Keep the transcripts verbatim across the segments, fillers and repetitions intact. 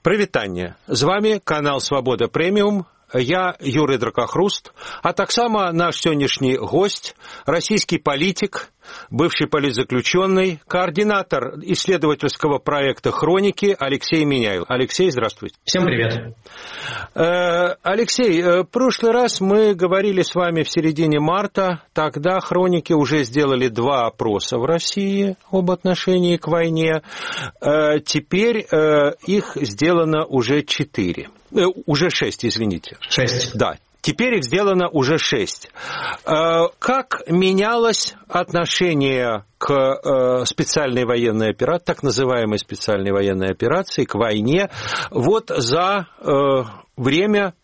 Прывітанне. З вами канал Свабода Прэміум. Я Юрий Дракахруст, а таксама наш сённяшні гость, российский политик, бывший политзаключенный, координатор исследовательского проекта «Хроники» Алексей Миняев. Алексей, здравствуйте. Всем привет. Алексей, в прошлый раз мы говорили с вами в середине марта, тогда «Хроники» уже сделали два опроса в России об отношении к войне, теперь их сделано уже четыре. Уже шесть, извините. Шесть. Да. Теперь их сделано уже шесть. Как менялось отношение к специальной военной операции, так называемой специальной военной операции, к войне, вот за время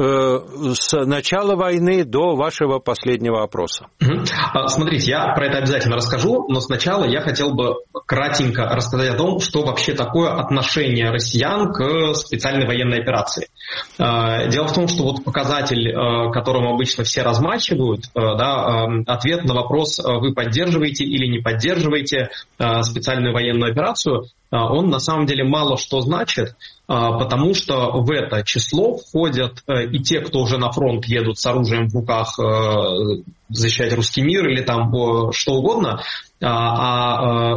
с начала войны до вашего последнего опроса? Угу. Смотрите, я про это обязательно расскажу, но сначала я хотел бы кратенько рассказать о том, что вообще такое отношение россиян к специальной военной операции. Дело в том, что вот показатель, которым обычно все размачивают, да, ответ на вопрос, вы поддерживаете или не поддерживаете специальную военную операцию, он на самом деле мало что значит, потому что в это число входят и те, кто уже на фронт едут с оружием в руках защищать русский мир или там что угодно, а,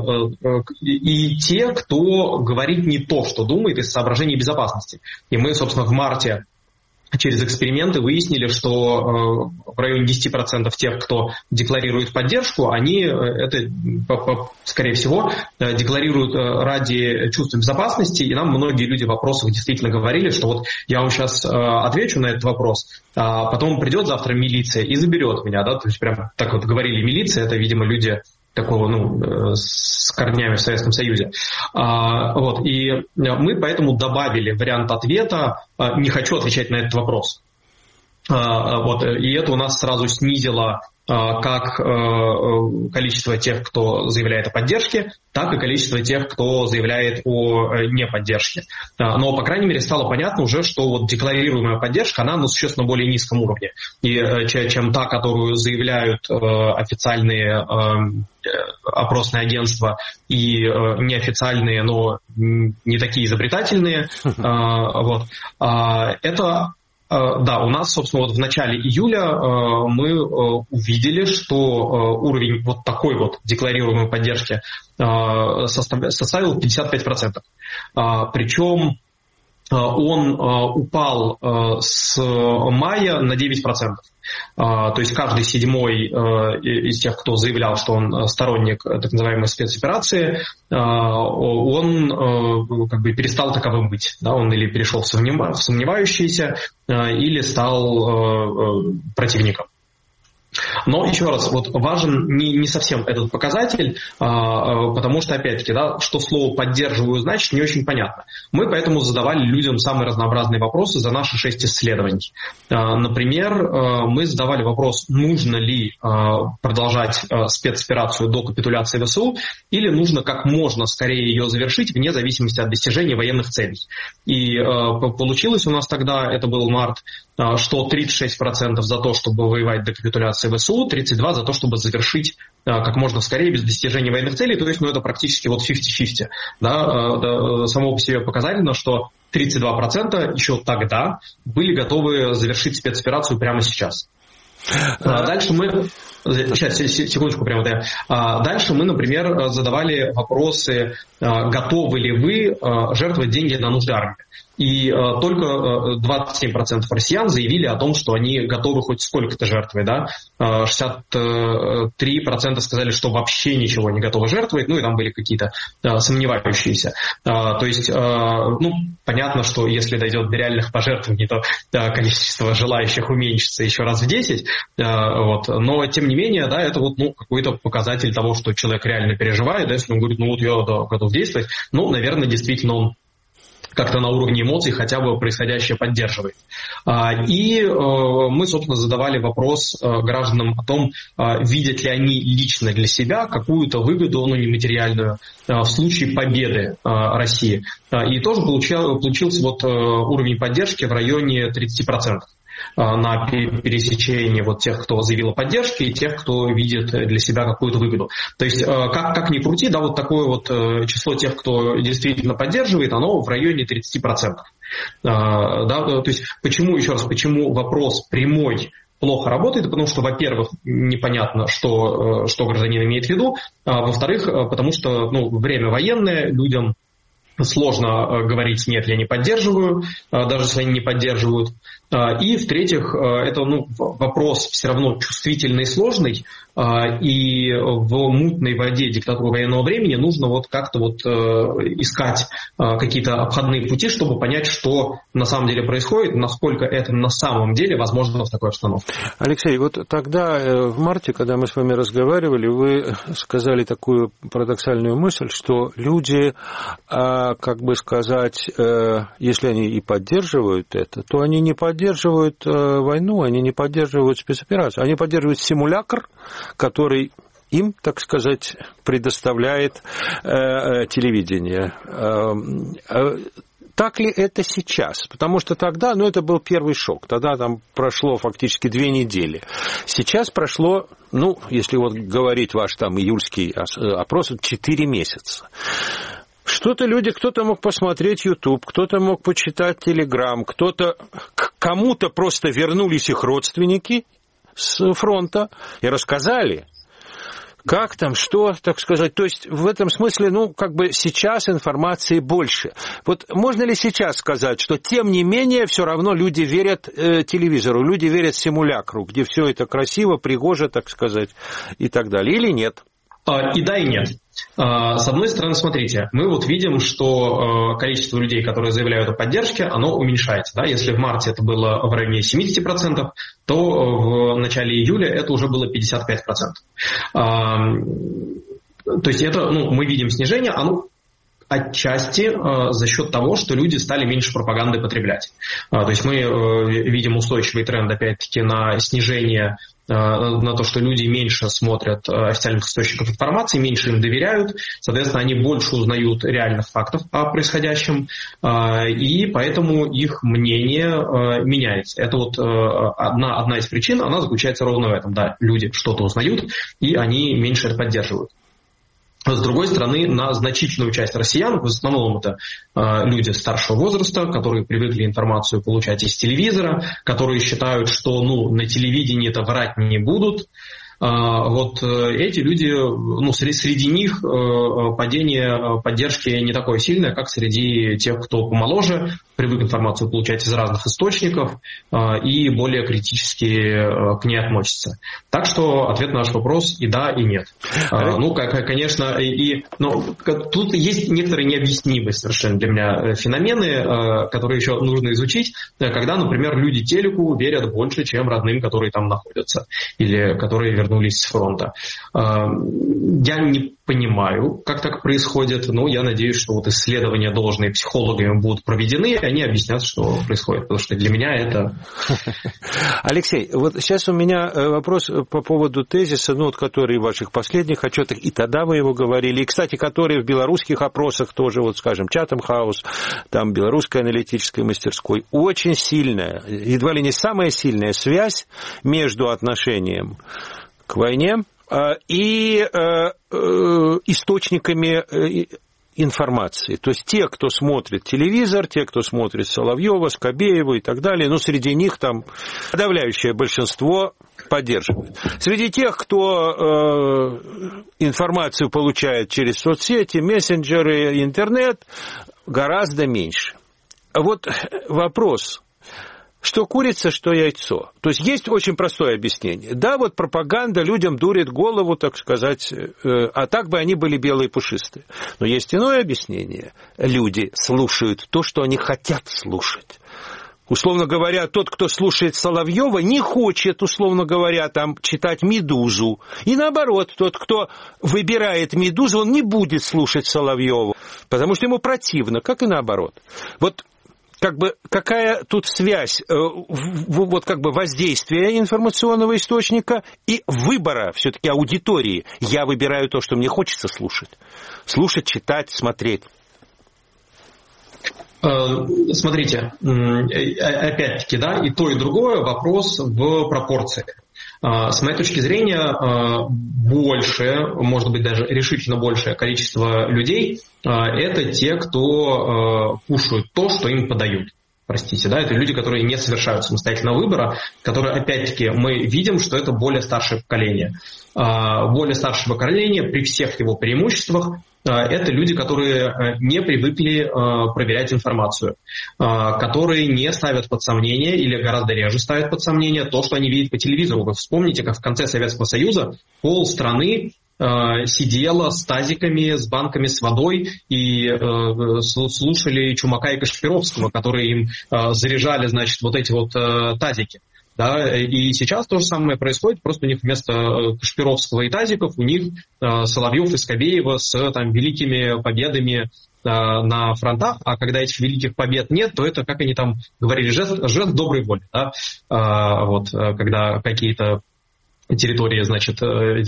и те, кто говорит не то, что думает из соображений безопасности. И мы, собственно, в марте через эксперименты выяснили, что в районе десять процентов тех, кто декларирует поддержку, они это, скорее всего, декларируют ради чувства безопасности, и нам многие люди в вопросах действительно говорили, что вот я вам сейчас отвечу на этот вопрос, а потом придет завтра милиция и заберет меня, да, то есть прям так вот говорили милиция, это, видимо, люди такого, ну, с корнями в Советском Союзе. А, вот, и мы поэтому добавили вариант ответа «не хочу отвечать на этот вопрос». А, вот, и это у нас сразу снизило как количество тех, кто заявляет о поддержке, так и количество тех, кто заявляет о неподдержке. Но, по крайней мере, стало понятно уже, что вот декларируемая поддержка, она на существенно более низком уровне, и, чем та, которую заявляют официальные опросные агентства и неофициональные, но не такие изобретательные. Вот. Это Да, у нас, собственно, вот в начале июля мы увидели, что уровень вот такой вот декларируемой поддержки составил пятьдесят пять процентов. Причем он упал с мая на девять процентов. То есть каждый седьмой из тех, кто заявлял, что он сторонник так называемой спецоперации, он как бы перестал таковым быть. Да? Он или перешел в сомневающиеся, или стал противником. Но еще раз, вот важен не, не совсем этот показатель, а, потому что, опять-таки, да, что слово «поддерживаю» значит, не очень понятно. Мы поэтому задавали людям самые разнообразные вопросы за наши шесть исследований. А, например, а, мы задавали вопрос, нужно ли а, продолжать а, спецоперацию до капитуляции ВСУ, или нужно как можно скорее ее завершить, вне зависимости от достижения военных целей. И а, получилось у нас тогда, это был март, а, что тридцать шесть процентов за то, чтобы воевать до капитуляции ВСУ, тридцать два процента за то, чтобы завершить а, как можно скорее без достижения военных целей, то есть ну, это практически вот пятьдесят на пятьдесят. Да, а, само по себе показательно, что тридцать два процента еще тогда были готовы завершить спецоперацию прямо сейчас. А, дальше мы... Сейчас, секундочку, прямо вот я. А, дальше мы, например, задавали вопросы, а, готовы ли вы а, жертвовать деньги на нужды армии. И а, только двадцать семь процентов россиян заявили о том, что они готовы хоть сколько-то жертвовать. Да? А, шестьдесят три процента сказали, что вообще ничего не готовы жертвовать. Ну и там были какие-то а, сомневающиеся. А, то есть, а, ну, понятно, что если дойдет до реальных пожертвований, то а, количество желающих уменьшится еще раз в десять. А, вот. Но, тем не менее, да, это вот, ну, какой-то показатель того, что человек реально переживает. Да? Если он говорит, ну вот я да, готов действовать, ну, наверное, действительно он как-то на уровне эмоций хотя бы происходящее поддерживает. И мы, собственно, задавали вопрос гражданам о том, видят ли они лично для себя какую-то выгоду, ну, нематериальную, в случае победы России. И тоже получил, получился вот уровень поддержки в районе тридцать процентов. на пересечении вот тех, кто заявил о поддержке, и тех, кто видит для себя какую-то выгоду. То есть, как, как ни крути, да, вот такое вот число тех, кто действительно поддерживает, оно в районе тридцать процентов. Да, то есть, почему, еще раз, почему вопрос прямой плохо работает, потому что, во-первых, непонятно, что, что гражданин имеет в виду, а во-вторых, потому что ну, время военное, людям сложно говорить «нет, я не поддерживаю», даже если они не поддерживают. И, в-третьих, это ну, вопрос все равно чувствительный и сложный, и в мутной воде диктатуры военного времени нужно вот как-то вот искать какие-то обходные пути, чтобы понять, что на самом деле происходит, насколько это на самом деле возможно в такой обстановке. Алексей, вот тогда в марте, когда мы с вами разговаривали, вы сказали такую парадоксальную мысль, что люди, как бы сказать, если они и поддерживают это, то они не поддерживают войну, они не поддерживают спецоперацию, они поддерживают симулятор, который им, так сказать, предоставляет э, телевидение. Э, э, так ли это сейчас? Потому что тогда, ну, это был первый шок. Тогда там прошло фактически две недели. Сейчас прошло, ну, если вот говорить ваш там июльский опрос, четыре месяца. Что-то люди, кто-то мог посмотреть YouTube, кто-то мог почитать Telegram, кто-то, к кому-то просто вернулись их родственники с фронта и рассказали, как там, что, так сказать. То есть в этом смысле, ну, как бы сейчас информации больше. Вот можно ли сейчас сказать, что тем не менее все равно люди верят э, телевизору, люди верят симулякру, где все это красиво, пригоже, так сказать, и так далее, или нет? И да, и нет. С одной стороны, смотрите, мы вот видим, что количество людей, которые заявляют о поддержке, оно уменьшается. Да? Если в марте это было в районе семьдесят процентов, то в начале июля это уже было пятьдесят пять процентов. То есть это, ну, мы видим снижение, оно отчасти э, за счет того, что люди стали меньше пропаганды потреблять. А, то есть мы э, видим устойчивый тренд, опять-таки, на снижение, э, на то, что люди меньше смотрят э, официальных источников информации, меньше им доверяют, соответственно, они больше узнают реальных фактов о происходящем, э, и поэтому их мнение э, меняется. Это вот э, одна, одна из причин, она заключается ровно в этом. Да, люди что-то узнают, и они меньше это поддерживают. С другой стороны, на значительную часть россиян, в основном это э, люди старшего возраста, которые привыкли информацию получать из телевизора, которые считают, что ну, на телевидении это врать не будут. Э, вот э, эти люди, ну, среди, среди них э, падение поддержки не такое сильное, как среди тех, кто помоложе, привык информацию получать из разных источников э, и более критически э, к ней относится. Так что ответ на наш вопрос и да, и нет. Э, ну, как, конечно, и, и ну, тут есть некоторые необъяснимые совершенно для меня феномены, э, которые еще нужно изучить, когда, например, люди телеку верят больше, чем родным, которые там находятся или которые вернулись с фронта. Э, я не понимаю, как так происходит, но я надеюсь, что вот исследования должные психологами будут проведены, и они объяснят, что происходит, потому что для меня это... Алексей, вот сейчас у меня вопрос по поводу тезиса, ну, вот, который в ваших последних отчетах, и тогда вы его говорили, и, кстати, который в белорусских опросах тоже, вот, скажем, Chatham House, там, белорусской аналитической мастерской, очень сильная, едва ли не самая сильная связь между отношением к войне и э, э, источниками э, информации. То есть те, кто смотрит телевизор, те, кто смотрит Соловьева, Скобеева и так далее, ну, среди них там подавляющее большинство поддерживает. Среди тех, кто э, информацию получает через соцсети, мессенджеры, интернет, гораздо меньше. Вот вопрос... Что курица, что яйцо. То есть есть очень простое объяснение. Да, вот пропаганда людям дурит голову, так сказать, а так бы они были белые и пушистые. Но есть иное объяснение. Люди слушают то, что они хотят слушать. Условно говоря, тот, кто слушает Соловьева, не хочет, условно говоря, там, читать «Медузу». И наоборот, тот, кто выбирает «Медузу», он не будет слушать Соловьева, потому что ему противно, как и наоборот. Вот как бы какая тут связь вот как бы воздействия информационного источника и выбора все-таки аудитории? Я выбираю то, что мне хочется слушать. Слушать, читать, смотреть. Смотрите, опять-таки, да, и то, и другое вопрос в пропорции. С моей точки зрения, больше, может быть, даже решительно большее количество людей – это те, кто кушают то, что им подают. Простите, да, это люди, которые не совершают самостоятельного выбора, которые, опять-таки, мы видим, что это более старшее поколение. Более старшее поколение при всех его преимуществах это люди, которые не привыкли проверять информацию, которые не ставят под сомнение или гораздо реже ставят под сомнение то, что они видят по телевизору. Вы вспомните, как в конце Советского Союза полстраны сидела с тазиками, с банками с водой и э, слушали Чумака и Кашпировского, которые им э, заряжали, значит, вот эти вот э, тазики. Да? И сейчас то же самое происходит, просто у них вместо Кашпировского и тазиков у них э, Соловьев и Скобеева с там, великими победами э, на фронтах, а когда этих великих побед нет, то это, как они там говорили, жест, жест доброй воли. Да? Э, вот, когда какие-то территории, значит,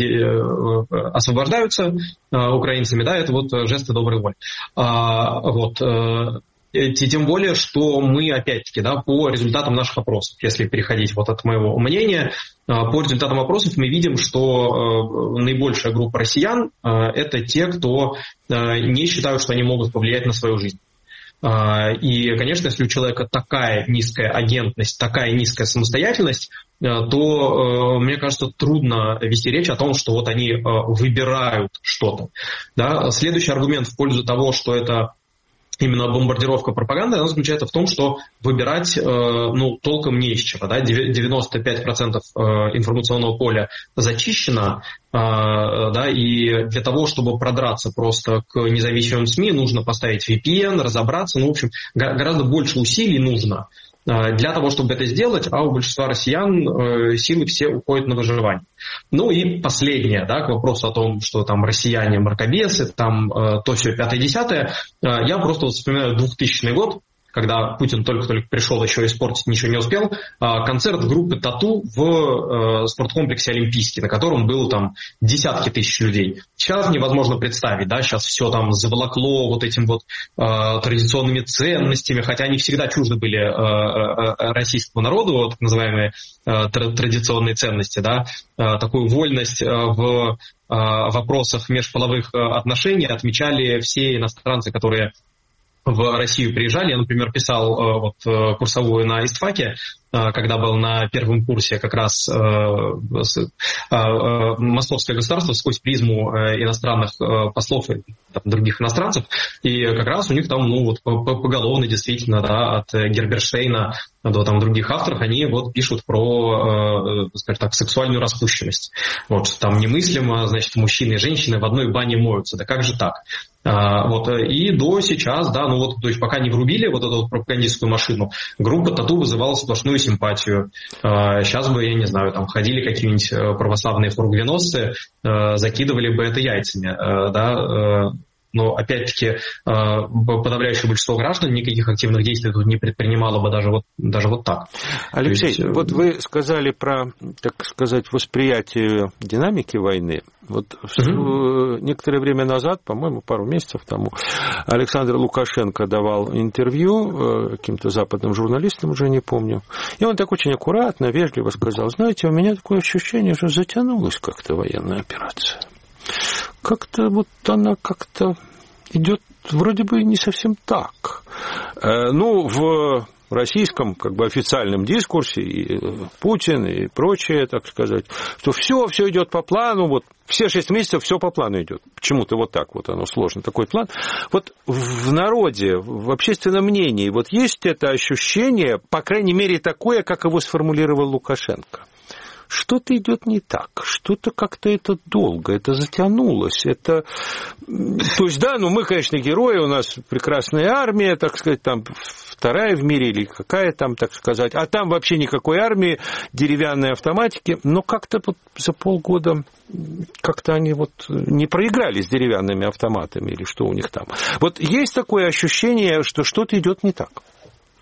освобождаются украинцами, да, это вот жесты доброй воли. Вот. Тем более, что мы, опять-таки, да, по результатам наших опросов, если переходить вот от моего мнения, по результатам опросов мы видим, что наибольшая группа россиян – это те, кто не считают, что они могут повлиять на свою жизнь. И, конечно, если у человека такая низкая агентность, такая низкая самостоятельность, то, мне кажется, трудно вести речь о том, что вот они выбирают что-то. Да? Следующий аргумент в пользу того, что это именно бомбардировка пропаганды, она заключается в том, что выбирать ну, толком не из чего. Да? девяносто пять процентов информационного поля зачищено, да, и для того, чтобы продраться просто к независимым СМИ, нужно поставить ви пи эн, разобраться, ну, в общем, гораздо больше усилий нужно для того, чтобы это сделать, а у большинства россиян силы все уходят на выживание. Ну и последнее, да, к вопросу о том, что там россияне мракобесы, там то все пятое-десятое, я просто вот вспоминаю двухтысячный год, когда Путин только-только пришел, еще испортить ничего не успел, концерт группы «Тату» в спорткомплексе «Олимпийский», на котором было там десятки тысяч людей. Сейчас невозможно представить, да, сейчас все там заволокло вот этим вот э, традиционными ценностями, хотя они всегда чужды были э, э, российскому народу, вот, так называемые э, традиционные ценности, да, э, такую вольность э, в э, вопросах межполовых отношений отмечали все иностранцы, которые в Россию приезжали. Я, например, писал вот, курсовую на ИСТФАКе, когда был на первом курсе как раз московское государство сквозь призму иностранных послов и там, других иностранцев. И как раз у них там ну, вот, поголовно действительно да, от Герберштейна до там, других авторов они вот, пишут про скажем так, сексуальную распущенность. Вот, что там немыслимо, значит, мужчины и женщины в одной бане моются. Да как же так? А, вот, и до сейчас, да, ну вот, то есть пока не врубили вот эту вот пропагандистскую машину, группа «Тату» вызывала сплошную симпатию. А, сейчас бы, я не знаю, там ходили какие-нибудь православные фургвеносцы, а, закидывали бы это яйцами, а, да, а, но, опять-таки, подавляющее большинство граждан никаких активных действий тут не предпринимало бы даже вот, даже вот так. Алексей, есть... вот вы сказали про, так сказать, восприятие динамики войны. Вот mm-hmm. некоторое время назад, по-моему, пару месяцев тому, Александр Лукашенко давал интервью каким-то западным журналистам, уже не помню. И он так очень аккуратно, вежливо сказал: знаете, у меня такое ощущение, что затянулась как-то военная операция. Как-то вот она как-то идет вроде бы не совсем так. Ну, в российском как бы официальном дискурсе и Путин и прочее, так сказать, что все, все идет по плану, вот все шесть месяцев все по плану идет. Почему-то вот так вот оно сложно, такой план. Вот в народе, в общественном мнении, вот есть это ощущение, по крайней мере, такое, как его сформулировал Лукашенко. Что-то идет не так, что-то как-то это долго, это затянулось, это... То есть, да, ну мы, конечно, герои, у нас прекрасная армия, так сказать, там вторая в мире или какая там, так сказать, а там вообще никакой армии, деревянные автоматики, но как-то вот за полгода как-то они вот не проиграли с деревянными автоматами или что у них там. Вот есть такое ощущение, что что-то идет не так.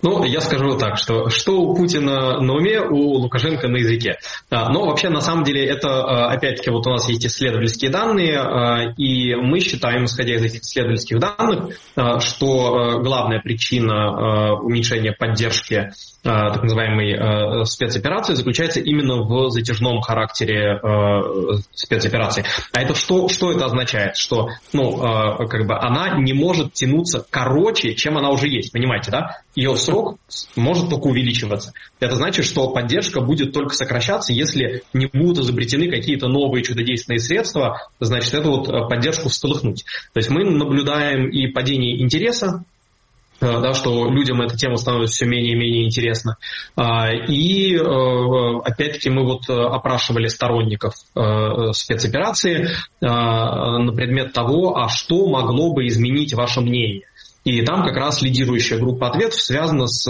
Ну, я скажу так, что что у Путина на уме, у Лукашенко на языке. Но вообще, на самом деле, это, опять-таки, вот у нас есть исследовательские данные, и мы считаем, исходя из этих исследовательских данных, что главная причина уменьшения поддержки так называемой спецоперации заключается именно в затяжном характере спецоперации. А это что, что это означает? Что, ну, как бы она не может тянуться короче, чем она уже есть, понимаете, да? Ее срок может только увеличиваться. Это значит, что поддержка будет только сокращаться, если не будут изобретены какие-то новые чудодейственные средства, значит, эту вот поддержку всколыхнуть. То есть мы наблюдаем и падение интереса, да, что людям эта тема становится все менее и менее интересна. И, опять-таки, мы вот опрашивали сторонников спецоперации на предмет того, а что могло бы изменить ваше мнение. И там как раз лидирующая группа ответов связана с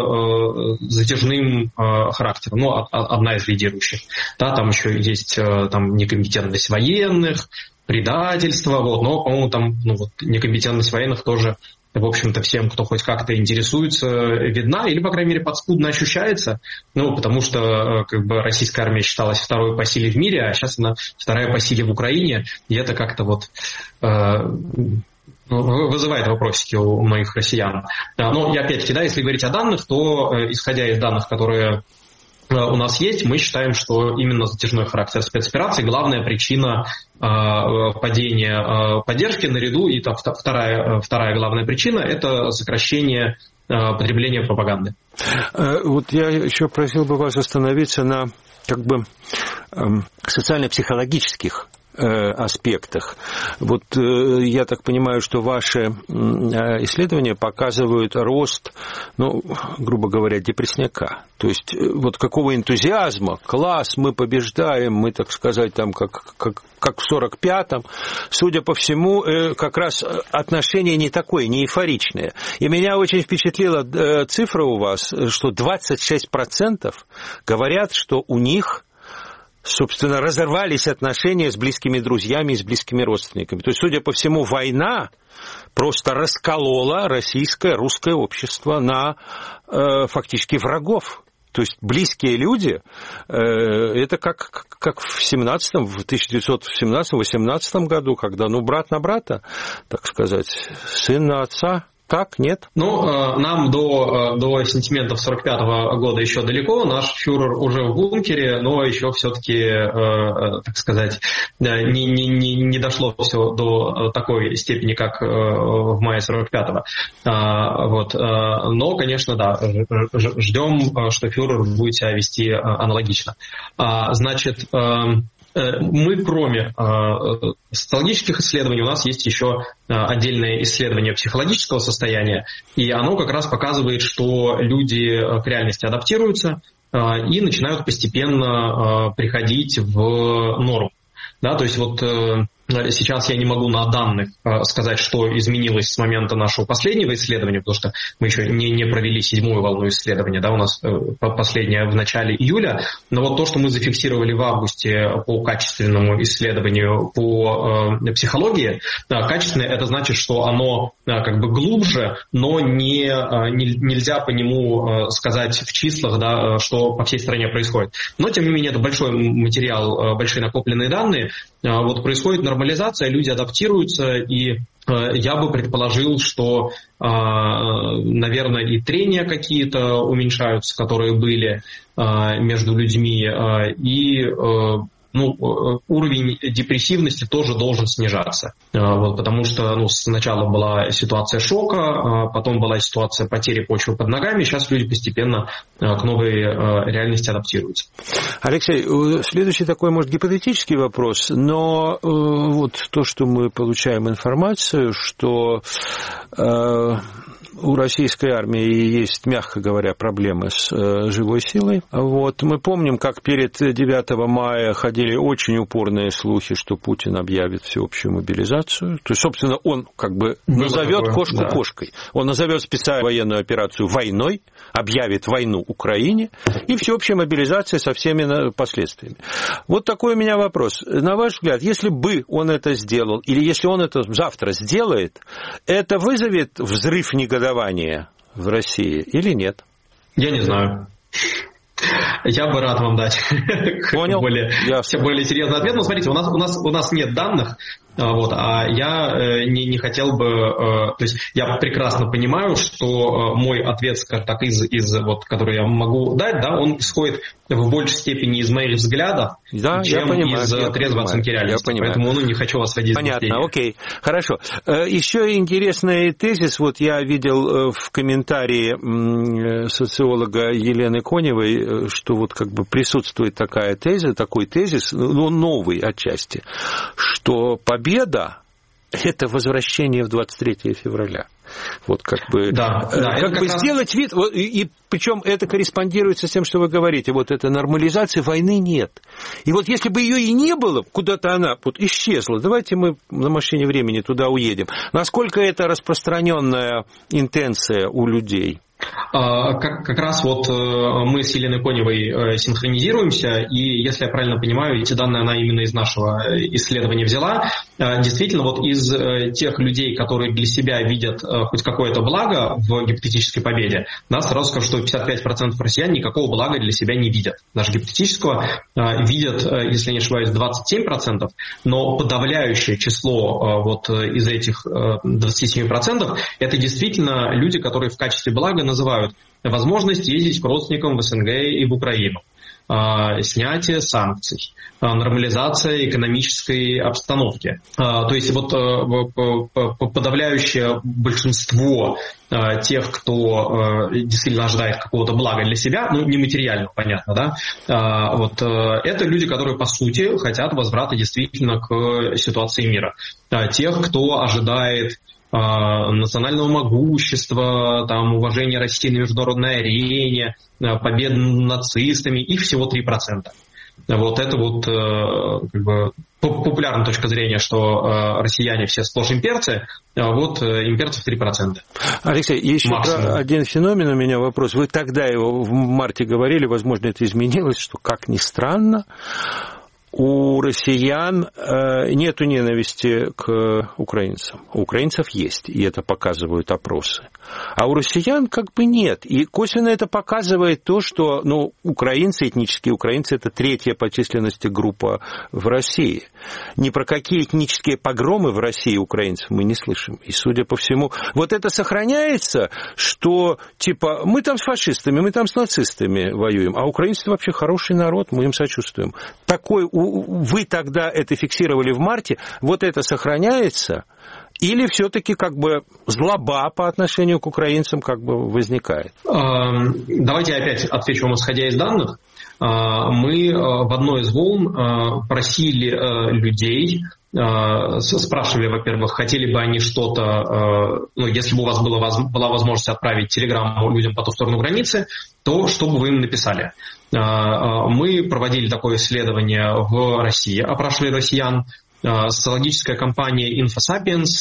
затяжным характером. Ну, одна из лидирующих. Да, там еще есть там, некомпетентность военных, предательство. Вот, но, по-моему, там ну, вот, некомпетентность военных тоже, в общем-то, всем, кто хоть как-то интересуется, видна, или, по крайней мере, подспудно ощущается, ну, потому что как бы российская армия считалась второй по силе в мире, а сейчас она вторая по силе в Украине, и это как-то вот э, вызывает вопросики у многих россиян. Но, и опять-таки, да, если говорить о данных, то, исходя из данных, которые у нас есть, мы считаем, что именно затяжной характер спецоперации главная причина э, падения э, поддержки наряду, и там, вторая, вторая главная причина – это сокращение э, потребления пропаганды. Вот я еще просил бы вас остановиться на как бы э, социально-психологических аспектах. Вот я так понимаю, что ваши исследования показывают рост, ну, грубо говоря, депрессняка. То есть вот какого энтузиазма, класс, мы побеждаем, мы, так сказать, там, как, как, как в сорок пятом, судя по всему, как раз отношение не такое, не эйфоричное. И меня очень впечатлила цифра у вас, что двадцать шесть процентов говорят, что у них собственно, разорвались отношения с близкими друзьями и с близкими родственниками. То есть, судя по всему, война просто расколола российское, русское общество на э, фактически врагов. То есть, близкие люди, э, это как, как в семнадцатом, в тысяча девятьсот семнадцатом-восемнадцатом году, когда, ну, брат на брата, так сказать, сын на отца. Так, нет? Ну, нам до, до сентиментов сорок пятого года еще далеко. Наш фюрер уже в бункере, но еще все-таки, так сказать, не, не, не, не дошло все до такой степени, как в мае сорок пятого. Вот. Но, конечно, да, ждем, что фюрер будет себя вести аналогично. Значит, мы, кроме э, социологических исследований, у нас есть еще э, отдельное исследование психологического состояния, и оно как раз показывает, что люди к реальности адаптируются э, и начинают постепенно э, приходить в норму. Да, то есть вот э, сейчас я не могу на данных э, сказать, что изменилось с момента нашего последнего исследования, потому что мы еще не, не провели седьмую волну исследования, да, у нас э, последняя в начале июля, но вот то, что мы зафиксировали в августе по качественному исследованию по э, психологии, э, качественное это значит, что оно э, как бы глубже, но не, э, не, нельзя по нему э, сказать в числах, да, что по всей стране происходит. Но, тем не менее, это большой материал, э, большие накопленные данные. Э, вот происходит нормализация, люди адаптируются, и я бы предположил, что, наверное, и трения какие-то уменьшаются, которые были между людьми, и ну, уровень депрессивности тоже должен снижаться. Вот, потому что ну, сначала была ситуация шока, потом была ситуация потери почвы под ногами, сейчас люди постепенно к новой реальности адаптируются. Алексей, следующий такой, может, гипотетический вопрос, но вот то, что мы получаем информацию, что у российской армии есть, мягко говоря, проблемы с э, живой силой. Вот. Мы помним, как перед девятого мая ходили очень упорные слухи, что Путин объявит всеобщую мобилизацию. То есть, собственно, он как бы назовет такое, кошку да. кошкой. Он назовет специальную военную операцию войной, объявит войну Украине, и всеобщая мобилизация со всеми последствиями. Вот такой у меня вопрос. На ваш взгляд, если бы он это сделал, или если он это завтра сделает, это вызовет взрыв негодования в России или нет? Я не знаю. Я бы рад вам дать Понял. более, более серьезный ответ. Но смотрите, у нас, у нас, у нас нет данных, вот, а я не, не хотел бы... То есть я прекрасно понимаю, что мой ответ, скажем так, из, из, вот, который я могу дать, да, он исходит в большей степени из моих взглядов, да, чем понимаю, из трезвой оценки реальности. Поэтому ну, не хочу вас водить. Понятно, окей, хорошо. Еще интересный тезис, вот я видел в комментарии социолога Елены Коневой, что вот как бы присутствует такая теза, такой тезис, ну, новый отчасти, что победа – это возвращение в двадцать третьего февраля. Вот как бы, да, э, да, как бы как сделать вид, вот, и, и причем это корреспондируется с тем, что вы говорите, вот эта нормализация, войны нет. И вот если бы ее и не было, куда-то она вот исчезла, давайте мы на машине времени туда уедем. Насколько это распространенная интенция у людей? Как, как раз вот мы с Еленой Коневой синхронизируемся, и, если я правильно понимаю, эти данные она именно из нашего исследования взяла. Действительно, вот из тех людей, которые для себя видят хоть какое-то благо в гипотетической победе, да, сразу скажу, что пятьдесят пять процентов россиян никакого блага для себя не видят. Даже гипотетического видят, если не ошибаюсь, двадцать семь процентов, но подавляющее число вот из этих двадцати семи процентов это действительно люди, которые в качестве блага называют возможность ездить к родственникам в СНГ и в Украину, снятие санкций, нормализация экономической обстановки. То есть вот подавляющее большинство тех, кто действительно ожидает какого-то блага для себя, ну, нематериального, понятно, да, вот это люди, которые, по сути, хотят возврата действительно к ситуации мира. Тех, кто ожидает национального могущества, там, уважения России на международной арене, побед над нацистами, их всего три процента. Вот это вот как бы популярная точка зрения, что россияне все сплошь имперцы, а вот имперцев три процента. Алексей, еще про один феномен у меня вопрос. Вы тогда его в марте говорили, возможно, это изменилось, что, как ни странно, у россиян нету ненависти к украинцам. У украинцев есть, и это показывают опросы. А у россиян как бы нет. И косвенно это показывает то, что ну, украинцы, этнические украинцы, это третья по численности группа в России. Ни про какие этнические погромы в России украинцев мы не слышим. И, судя по всему, вот это сохраняется, что типа мы там с фашистами, мы там с нацистами воюем, а украинцы вообще хороший народ, мы им сочувствуем. Такой вы тогда это фиксировали в марте, вот это сохраняется, или все-таки как бы злоба по отношению к украинцам как бы возникает? Давайте я опять отвечу вам, исходя из данных. Мы в одной из волн просили людей, спрашивали, во-первых, хотели бы они что-то, ну, если бы у вас была, была возможность отправить телеграмму людям по ту сторону границы, то что бы вы им написали? Мы проводили такое исследование в России, опрашивали россиян. Социологическая компания InfoSapiens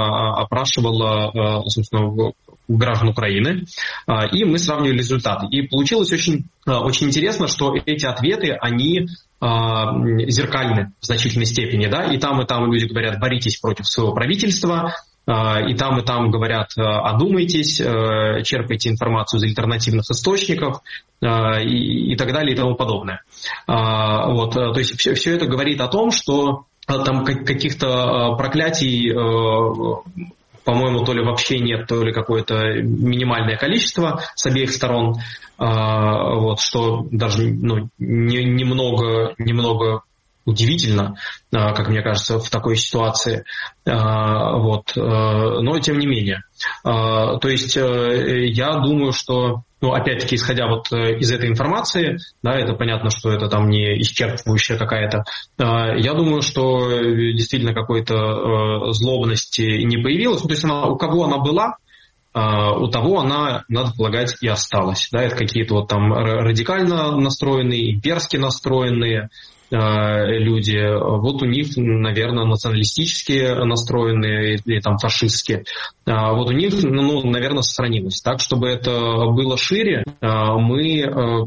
опрашивала, собственно, граждан Украины, и мы сравнивали результаты. И получилось очень, очень интересно, что эти ответы, они зеркальны в значительной степени, да, и там, и там люди говорят, боритесь против своего правительства, и там, и там говорят, одумайтесь, черпайте информацию из альтернативных источников и, и так далее и тому подобное. Вот, то есть все, все это говорит о том, что там каких-то проклятий, по-моему, то ли вообще нет, то ли какое-то минимальное количество с обеих сторон, вот, что даже ну, не, немного, немного удивительно, как мне кажется, в такой ситуации. Вот. Но тем не менее. То есть я думаю, что, ну, опять-таки, исходя вот из этой информации, да, это понятно, что это там не исчерпывающая какая-то, я думаю, что действительно какой-то злобности не появилось. Ну, то есть она, у кого она была, у того она, надо полагать, и осталась. Да, это какие-то вот там радикально настроенные, имперски настроенные люди, вот у них, наверное, националистически настроенные или там фашистские, вот у них, ну, наверное, сохранилось. Так, чтобы это было шире, мы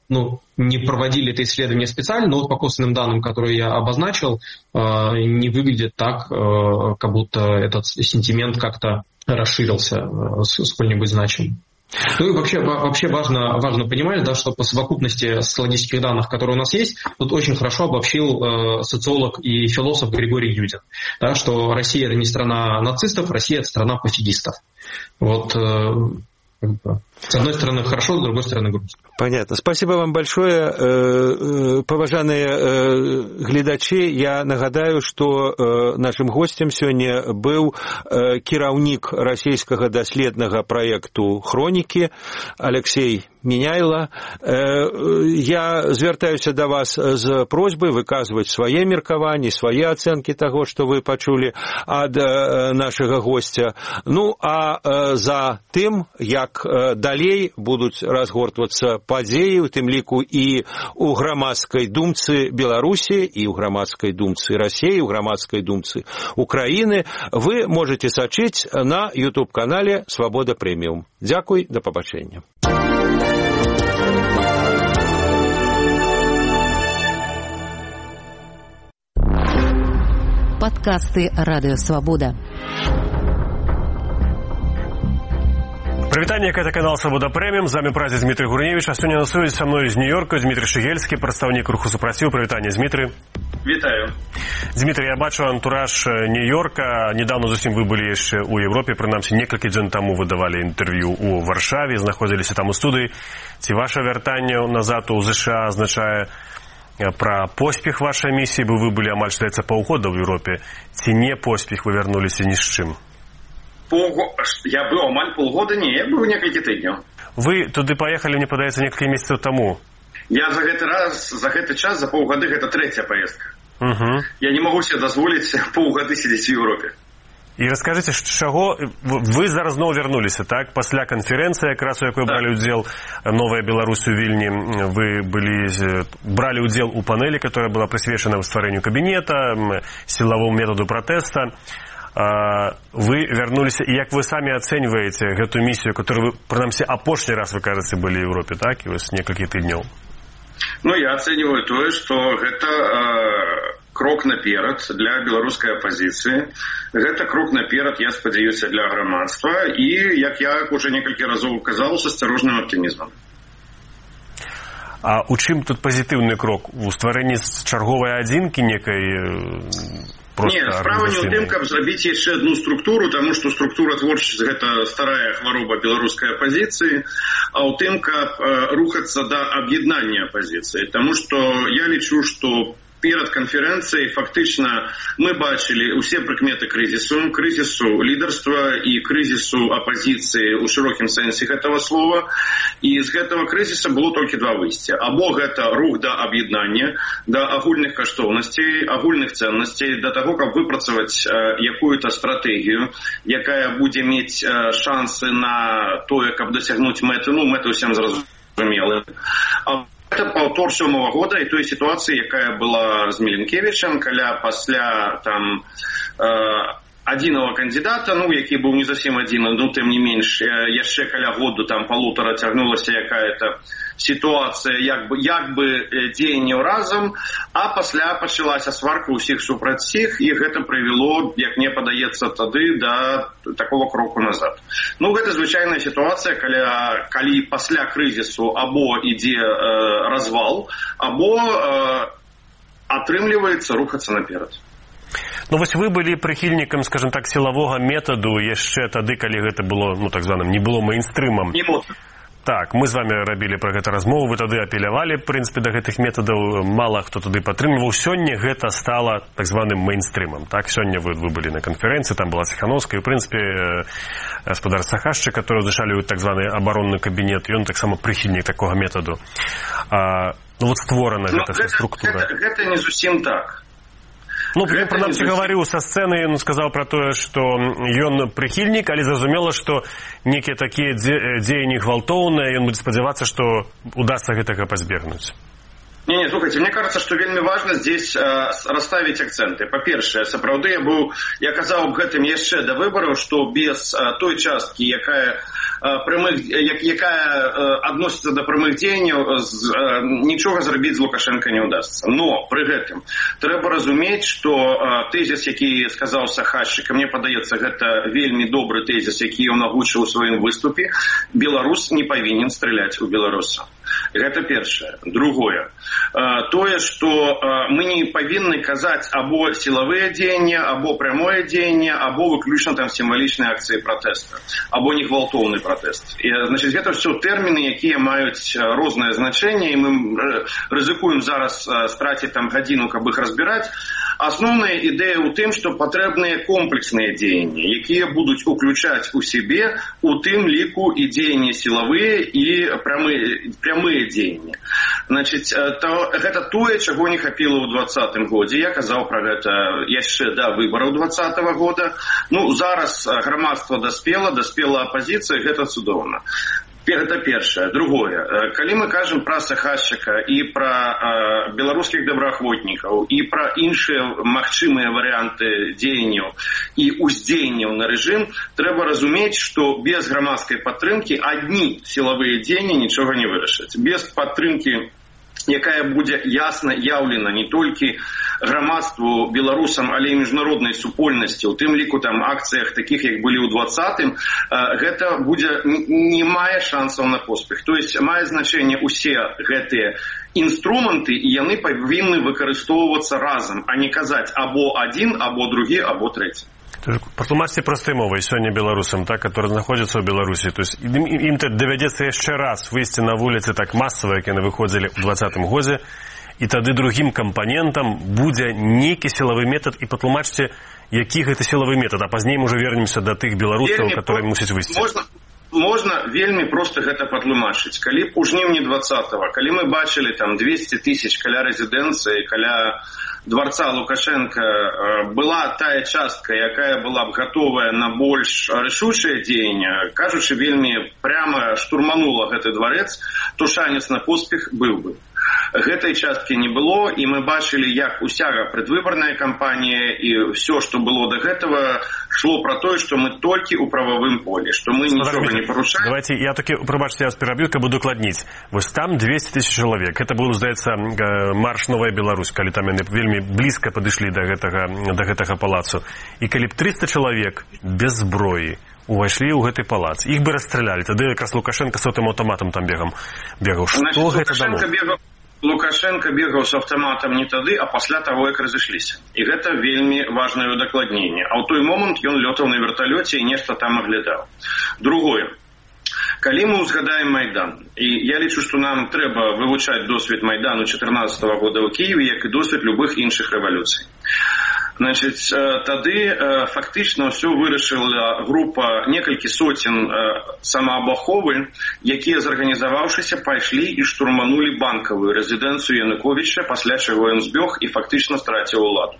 ну, не проводили это исследование специально, но вот по косвенным данным, которые я обозначил, не выглядит так, как будто этот сентимент как-то расширился сколь-нибудь значимо. Ну и вообще, вообще важно, важно понимать, да, что по совокупности социологических данных, которые у нас есть, тут очень хорошо обобщил э, социолог и философ Григорий Юдин, да, что Россия — это не страна нацистов, Россия — это страна пофигистов. Вот, э, с одной стороны хорошо, с другой стороны грустно. Понятно. Спасибо вам большое. Паважаныя гледачы, я нагадаю, што нашим гостем сёння быў кіраўнік расійскага даследнага праекту «Хронікі» Алексей Міняйла. Я звяртаюся да вас з просьбай выказваць свае меркаванні, свае ацэнкі таго, што вы пачулі ад нашага госця. Ну, а за тым, як далей будуць разгортвацца падзеі, у тым ліку і ў грамадскай думцы Беларусі, і ў грамадскай думцы Расіі, у грамадскай думцы Украіны, вы можете сачыць на YouTube-канале «Свабода Прэміум». Дзякуй, да пабачэння. Подкасты «Радио Свобода». Прывітанне, гэта канал «Свабода Прэміум». З вами праздник Дмитрий Гурневич. А сёння на сувязі са мной з Нью-Йорка Дмитрий Шигельскі, прадстаўнік руху супраціў. Прывітанне, Дмитрий. Вітаю. Дмитрий, я бачу антураж Нью-Йорка. Недавно зусім вы былі яшчэ ў Европе, прынамсі некалькі дзён таму выдавалі інтэрв'ю ў Варшаве, знаходзіліся там у студыі. Ці ваше вяртанне назад у США азначае пра поспех вашай місіі, бо вы былі амаль здаецца паўгода ў Европе. Ці не поспех, вы вярнуліся ні з чым? Полго... Я быў амаль полгода, не, я быў некалькі тыдняў. Вы туды паехалі, мне падаецца, некалькі месяцаў таму. Я за гэты раз, за гэты час, за паўгады, гэта трэцяя паездка. Угу. Я не магу себе дазволіць паўгады сидзець у Европе. І раскажыце, з чаго вы зараз зноў вярнуліся, так? Пасля канферэнцыі, якраз у якой бралі ўдзел «Новая Беларусь» у Вільні, вы былі, бралі ўдзел у панелі, которая была прысвечана стварэнню кабінета, сілавому методу пратэста. Вы вярнуліся, і як вы самі ацэньваеце гэту місію, которую вы, прынамсі, апошні раз, вы кажаце, былі ў Европе, так? І вось некалькі тыдняў. Ну, я ацэньваю тое, што гэта э, крок наперад для беларускай апазіцыі. Гэта крок наперад, я спадзяюся, для грамадства. І, як я уже некалькі разоў казаў, з асцярожным аптымізмам. А у чым тут пазітыўны крок? У стварэнні чарговай адзінкі некай... Не, справа не ў тым, каб зрабіць яшчэ одну структуру, таму што структура творчасць — гэта старая хвароба беларускай апазіцыі, а ў тым, каб э, рухацца да аб'яднання апазіцыі. Таму што я лічу, што перад канферэнцыяй фактычна мы бачылі ўсе прыкметы крызісу, крызісу лідарства і крызісу апазіцыі ў шырокім сэнсе гэтага слова. І з гэтага крызіса было толькі два выйсця. Або гэта рух да аб'яднання, да агульных каштоўнасцей, агульных цэннасцей, да таго, каб выпрацаваць э, якую-то стратэгію, якая будзе мець э, шансы на тое, каб дасягнуць мэты. Ну, мэты ўсім зразумелы. Это паўтор сёмага года і той сітуацыі, якая была з Міленкевічам, каля пасля там э, адзінага кандидата, ну, які быў не зусім адзін, ну, тым не менш, яшчэ каля году там палутара цягнулася якая-то сітуацыя, як бы, як бы дзеянняў разам, а пасля пачалася сварка ўсіх супраць усіх, і гэта прывяло, як мне падаецца тады, да такого кроку назад. Ну, гэта звычайная сітуацыя, каля, калі пасля крызісу або ідзе э, развал, або э, атрымліваецца рухацца наперад. Ну, вось вы былі прыхільнікам, скажем так, сілавога метаду яшчэ тады, калі гэта было, ну, так званым, не было мейнстрымам. Не можна. Так, мы з вами рабілі пра гэта размову, вы тады апелявалі, в прынцыпе, да гэтых метадаў, мала хто тады падтрымліваў. Сёння гэта стала так званым мейнстрымам. Так, сёння вы, вы былі на канферэнцыі, там была Ціхановская, і, в прынцыпе, гаспадар Сахашчык, который ўзначальвае так званы абаронны кабінет, ён таксама прыхільнік такога метаду. А, ну, вот створана ну, гэта, гэта структура. Гэта, гэта не зусім так. Ну, ён прынамсі гаварыў са сцэны, ён сказаў пра тое, што ён прыхільнік, але зразумела, што некія такія дзеянні гвалтоўныя, ён будзе спадзявацца, што удасца гэтага пазбегнуць. Не, не, слухайте, мне кажется, что вельмі важно здесь э, расставить акценты. По-першае, сапраўды я быў, я казаў аб гэтым яшчэ да выбараў, што без э, той часткі, якая э, прямых, як, якая э, адносіцца да прамых дзеянняў, э, нічога зрабіць з Лукашенко не ўдасца. Но пры гэтым трэба разумець, што э, тэзіс, які сказаў Сахашчык, мне падаецца, гэта вельмі добры тэзіс, які ён агучыў у сваім выступе. Беларус не павінен страляць у беларуса. Гэта першае. Другое. Тое, што мы не павінны казаць або сілавыя дзеянні, або прамое дзеянне, або выключна там сімвалічныя акцыі пратэста, або не гвалтоўны пратэст. І, значыць, гэта ўсё тэрміны, якія маюць рознае значэнне, і мы рызыкуем зараз страціць там гадзіну, каб іх разбіраць. Асноўная ідэя ў тым, што патрэбныя комплексныя дзеянні, якія будуць уключаць у сябе, у тым ліку і дзеянні сілавыя і прамыя, прамыя дзеянні. Значыць, то, гэта тое, чаго не хапіла ў двадцатым годзе. Я казаў пра гэта яшчэ да выбараў двадцатага года. Ну, зараз грамадства даспела, даспела апазіцыя, гэта цудоўна. Гэта першае. Другое. Калі мы кажам пра Сахашчыка і пра э, беларускіх добраахвотнікаў і пра іншыя магчымыя варыянты дзеянняў і ўздзеянняў на рэжым, трэба разумець, што без грамадскай падтрымкі адні сілавыя дзеянні нічога не вырашаць. Без падтрымкі, якая будзе ясна яўлена не толькі грамадству беларусам, але і міжнароднай супольнасці, у тым ліку там акцыях такіх, як былі ў двадцатым, гэта будзе не мае шансаў на поспех. То есть мае значэнне усе гэтыя інструменты, і яны павінны выкарыстоўвацца разам, а не казаць або адзін, або другі, або трэці. Патлумачце простай мовай сёння беларусам, так, которые знаходзяцца ў Беларусі. То есть ім, ім давядзецца яшчэ раз выйсці на вуліцы так масава, як яны выходзілі ў двадцатым годзе, і тады другім кампанентам будзе нейкі сілавы метад, і патлумачце, які гэта сілавы метад, а пазней мы ўжо вернемся да тых беларусаў, которые мусяць выйсці. Можна, можна вельмі проста гэта патлумачыць. Калі б у жніўні двадцатага, калі мы бачылі там двесце тысяч каля рэзідэнцыі, каля дворца Лукашенко была тая частка, якая была б гатовая на больш рашучае дзеянне, кажучы вельмі пряма штурманула гэты дварэц, то шанец на поспех быў бы. Гэтай часткі не было, і мы бачылі, як уся предвыборная кампанія і все, што было до гэтага, шло про тое, што мы толькі ў прававым полі, што мы нічога не парушаем. Давайте, я таки, прабачце, я вас пераб'ю, каб удакладніць. Вось там двесце тысяч чалавек. Гэта быў, здаецца, марш Новая Беларусь, калі там яны вельмі блізка падышлі да гэтага, да гэтага палацу. І калі б трыста чалавек без зброі увайшлі ў гэты палац, іх бы расстралялі. Тады якраз Лукашенко з гэтым аўтаматам там бегам бегаў. Што Значит, гэта дало? Бегал... Лукашенко бегаў з аўтаматам не тады, а пасля таго, як разышліся. І гэта вельмі важнае удакладненне. А ў той момант ён лётаў на верталёце і нешта там аглядаў. Другое. Калі мы узгадаем Майдан, і я лічу, што нам трэба вывучаць досвед Майдану чатырнаццатага года ў Кіеве, як і досвед любых іншых рэвалюцый. Значыць, тады фактычна ўсё вырашыла група некалькі соцень самаабаховы, якія, зарганізаваўшыся, пайшлі і штурманулі банкавую рэзідэнцыю Януковіча, пасля чаго ён збег і фактычна страціў уладу.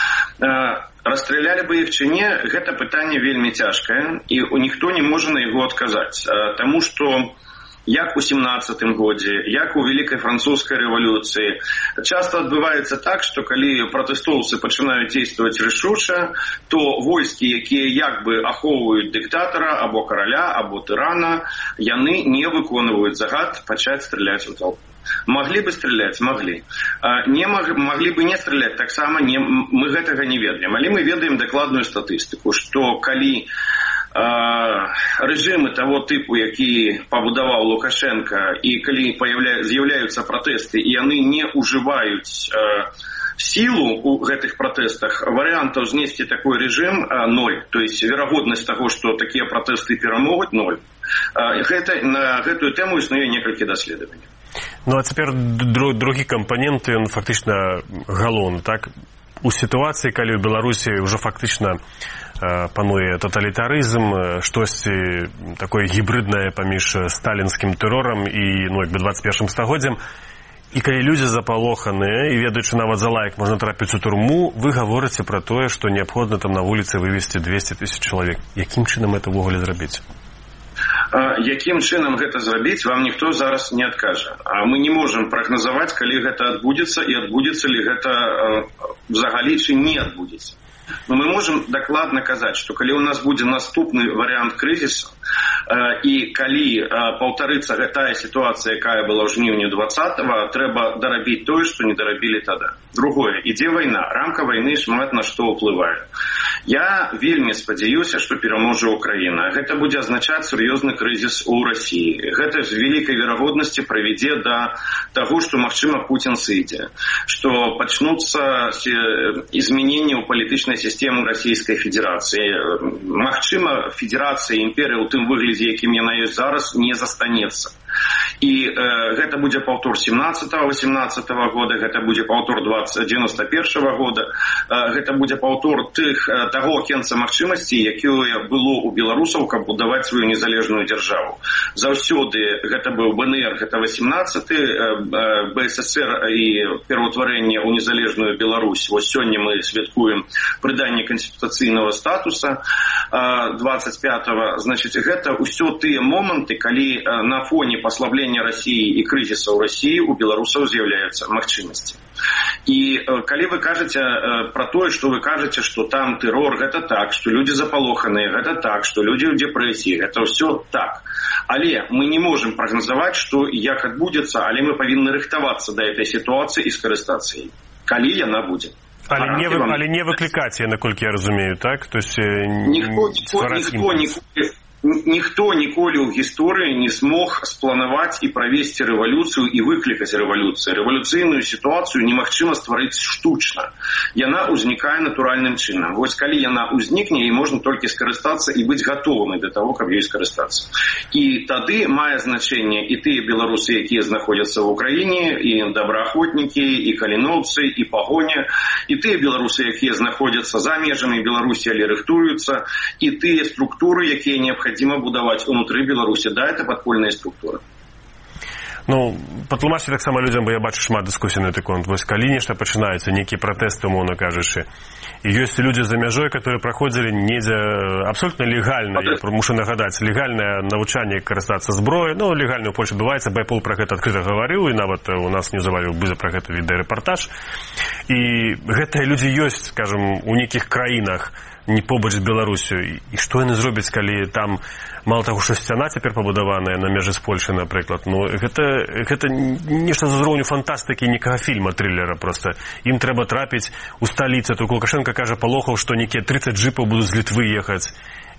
Расстралялі бы іх ці не, гэта пытанне вельмі цяжкае, і ніхто не можа на яго адказаць, таму што як у сямнаццатым годзе, як у Вялікай французскай рэвалюцыі. Часта адбываецца так, што калі пратэстоўцы пачынаюць дзействаваць рашуча, то войскі, якія як бы ахоўваюць дыктатара, або караля, або тырана, яны не выконваюць загад пачаць страляць у толпу. Маглі бы страляць, маглі. Не маг, маглі бы не страляць, таксама не, мы гэтага не ведаем. Але мы ведаем дакладную статыстыку, што калі рэжымы таго тыпу, які пабудаваў Лукашенко, і калі з'яўляюцца пратэсты, і яны не ўжываюць сілу ў гэтых пратэстах, варыянтаў знесці такой рэжым ноль. То есть верагоднасць таго, што такія пратэсты перамогуць, ноль. Гэта, на гэтую тэму існуе некалькі даследаванняў. Ну а цяпер другі кампанент, ён фактычна галоўны, так? У сітуацыі, калі ў Беларусі ўжо фактычна пануе таталітарызм, штосьці такое гібрыднае паміж сталінскім тэрорам і, ну, як бы дваццаць першым стагоддзям, і калі людзі запалоханыя і ведаючы нават за лайк можна трапіць у турму, вы гаворыце пра тое, што неабходна там на вуліцы вывесці двесце тысяч чалавек. Якім чынам гэта ўвогуле зрабіць? Якім чынам гэта зрабіць, вам ніхто зараз не адкажа. А мы не можам прагназаваць, калі гэта адбудзецца і адбудзецца ли гэта взагалі ці не адбудзецца. Но мы можем докладно казаць, што калі у нас будзе наступны варыянт крызісу, і калі паўтарыцца гэтая сітуацыя, якая была ў жніўні двадцатага, трэба дарабіць тое, што не дарабілі тада. Другое, ідзе вайна, рамка вайны шмат на што ўплывае. Я вельмі спадзяюся, што пераможа Украіна. Гэта будзе азначаць сур'ёзны крызіс у Расіі. Гэта з вялікай верагоднасці прывядзе да таго, што, магчыма, Пуцін сыдзе. Што пачнуцца змяненні ў палітычнай сістэмы Расійскай Федэрацыі. Магчыма, Федэрацыя, імперыя ў тым выглядзе, якім яна ёсць зараз, не застанецца. І э, гэта будзе паўтор семнаццатага восемнаццатага года, гэта будзе паўтор дзевяносто першага года, э, гэта будзе паўтор тых э, таго акенца магчымасцей, якое было ў беларусаў, каб будаваць сваю незалежную дзяржаву. Заўсёды гэта быў БНР, гэта восемнаццаты, э, БССР і пераўтварэнне ў незалежную Беларусь. Вось сёння мы святкуем прыданне канстытуцыйнага статуса э, двадцать пятого. Значыць, гэта ўсё тыя моманты, калі э, на фоне паслаблення Расіі і крызіса ў Расіі у беларусаў з'яўляюцца магчымасці. І калі вы кажаце пра тое, што вы кажаце, што там тэрор, гэта так, што людзі запалоханыя, гэта так, што людзі ў дэпрэсіі, гэта ўсё так. Але мы не можам прагназаваць, што як адбудзецца, але мы павінны рыхтавацца да этой сітуацыі і скарыстацца ёй, калі яна будзе. Але не, вы, але не выклікаць, наколькі я разумею, так? То есть, ніхто, ніхто, ніхто, ніхто, ніхто ніколі ў гісторыі не смог спланаваць і правесці рэвалюцыю і выклікаць рэвалюцыю. Рэвалюцыйную сітуацыю немагчыма стварыць штучна. Яна ўзнікае натуральным чынам. Вось калі яна ўзнікне, і можна толькі скарыстацца і быць гатовымі для таго, каб ёй скарыстацца. І тады мае значэнне і тыя беларусы, якія знаходзяцца ў Украіне, і добраахвотнікі, і каліноўцы, і пагоня, і тыя беларусы, якія знаходзяцца за межамі Беларусі, але рыхтуюцца, і тыя структуры, якія неабходимы будаваць унутры Беларусі. Да, это падпольная структура. Ну, патлумачце таксама людзям, бо я бачу шмат дыскусій на гэты конт. Вось калі нешта пачынаюцца, нейкія пратэсты, умоўна кажучы, і ёсць людзі за мяжой, которые праходзілі недзе абсолютна легальна, я мушу нагадаць, легальнае навучанне карыстацца зброяй, ну, легальна ў Польшчы адбываецца, Байпол пра гэта адкрыта гаварыў, і нават у нас неўзабаве будзе пра гэта відэарэпартаж. І гэтыя людзі ёсць, скажам, у нейкіх краінах, не побач з Беларусю. І што яны зробяць, калі там мало таго, што сцяна цяпер пабудаваная на межы з Польшай, напрыклад. Ну, гэта, гэта нешта з узроўню фантастыкі, некага фільма, трылера проста. Ім трэба трапіць у сталіцу. Тут Лукашенко кажа палохаў, што нейкія тридцать джипаў будуць з Літвы ехаць.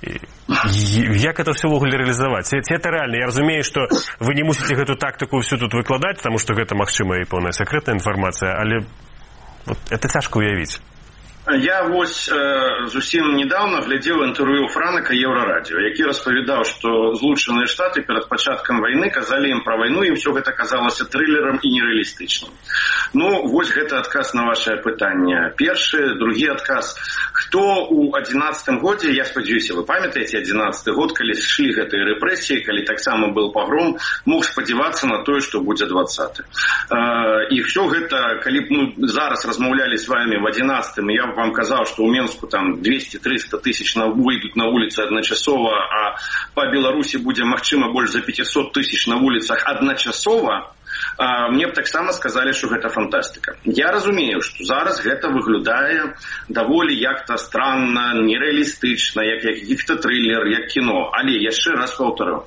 Як это все ввогуле рэалізаваць? Ці это рэальна? Я разумею, што вы не мусіце гэту тактыку ўсю тут выкладаць, таму што гэта, магчыма, і пэўная сакрэтная інфармацыя, але вот, это цяжка ўявіць. Я вось э, зусім недавно глядзеў інтэрв'ю Франака Еўрарадіо, які распавядаў, што Злучаныя Штаты перад пачаткам вайны казалі ім пра вайну, і ўсё гэта казалася трылерам і нерэалістычным. Ну, вось гэта адказ на вашае пытанне. Першы, другі адказ. Хто ў адзінаццатым годзе, я спадзяюся, вы памятаеце адзінаццаты год, калі шлі гэтыя рэпрэсіі, калі таксама быў пагром, мог спадзявацца на тое, што будзе двадцаты. Э, і ўсё гэта, калі б мы зараз размаўлялі з вамі в адзінаццатым, я вам казаў, што ў Менску там двести-триста тысяч выйдуць на вуліцы адначасова, а па Беларусі будзе, магчыма, больш за пятьсот тысяч на вуліцах адначасова, а мне б таксама сказалі, што гэта фантастыка. Я разумею, што зараз гэта выглядае даволі як-то странна, нерэалістычна, як які-то трылер, як кіно. Але яшчэ раз паўтарю.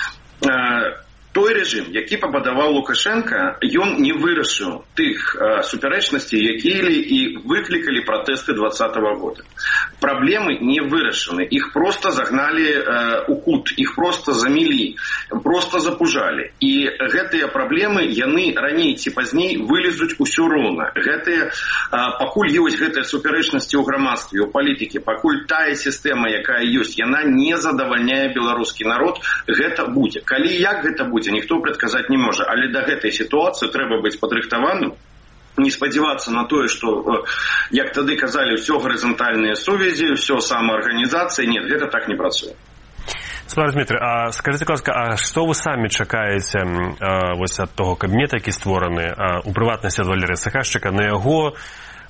Той рэжым, які пабудаваў Лукашенко, ён не вырашыў тых э, супярэчнасцей, якія і выклікалі пратэсты двадцатого года. Праблемы не вырашаны. Іх проста загналі э, у кут, іх проста замілі, проста запужалі. І гэтыя праблемы, яны раней ці пазней вылезуць усё роўна. Гэтыя, э, пакуль ёсць гэтыя супярэчнасці ў грамадстве, у палітыкі, пакуль тая сістэма, якая ёсць, яна не задавальняе беларускі народ, гэта будзе. Калі як гэта будзе, ніхто прадказаць не можа, але да гэтай сітуацыі трэба быць падрыхтаваным, не спадзявацца на тое, што, як тады казалі, ўсё гарызантальныя сувязі, ўсё самаарганізацыя. Нет, гэта так не працуе. Спадар Дмітрый, а скажите, ласка, а што вы самі чакаеце а, вось ад того кабінета, які створаны, а, у прыватнасці ад Валерыя Сахашчыка, на яго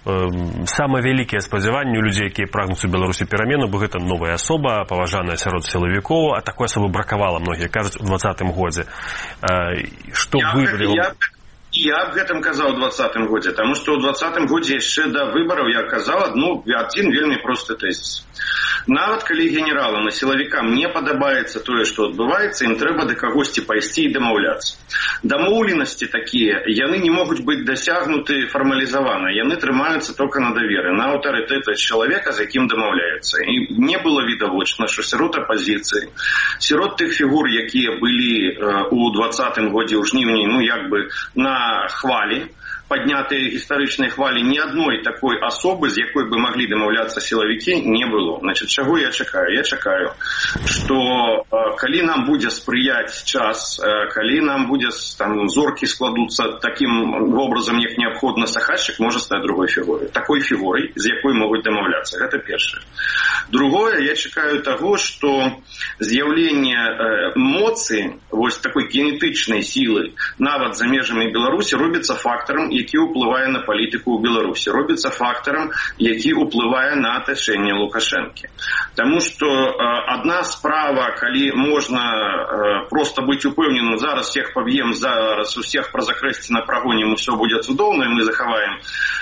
самыя вялікія спадзяванні у людзей, якія прагнуць у Беларусі перамену, бо гэта новая асоба, паважаная сярод сілавікоў, а такой асобы бракавала, многія кажуць, у двадцатым годзе. Што выбралі? Я аб гэтым казаў у двадцатым годзе, таму што ў двадцатым годзе яшчэ да выбараў я казаў адну, адзін вельмі просты тэзіс. Нават калі генералам і сілавікам не падабаецца тое, што адбываецца, ім трэба да кагосьці пайсці і дамаўляцца. Дамоўленасці такія, яны не могуць быць дасягнуты фармалізавана, яны трымаюцца толькі на даверы, на аўтарытэты чалавека, з якім дамаўляюцца. І не было відавочна, што сярод апазіцыі, сярод тых фігур, якія былі у двадцатым годзе ў жніўні, ну як бы на хвалі, паднятыя гістарычныя хвалі, ні адной такой асобы, з якой бы маглі дамаўляцца сілавікі, не было. Значит, чаго я чакаю? Я чакаю, што калі нам будзе спрыяць час, калі нам будзе там зоркі складуцца такім вобразам, як неабходна, сахашчык можа стаць другой фігурай. Такой фігурай, з якой могуць дамаўляцца. Гэта першае. Другое, я чакаю таго, што з'яўленне моцы, вось такой генетычнай сілы, нават за межамі Беларусі, робіцца фактарам, які ўплывае на палітыку ў Беларусі, робіцца фактарам, які ўплывае на атачэнне Лукашэнкі. Таму што адна справа, калі можна проста быць упэўненым, зараз всех паб'ем, зараз усіх празакрэсці на прагонім, усё будзе цудоўна, і мы захаваем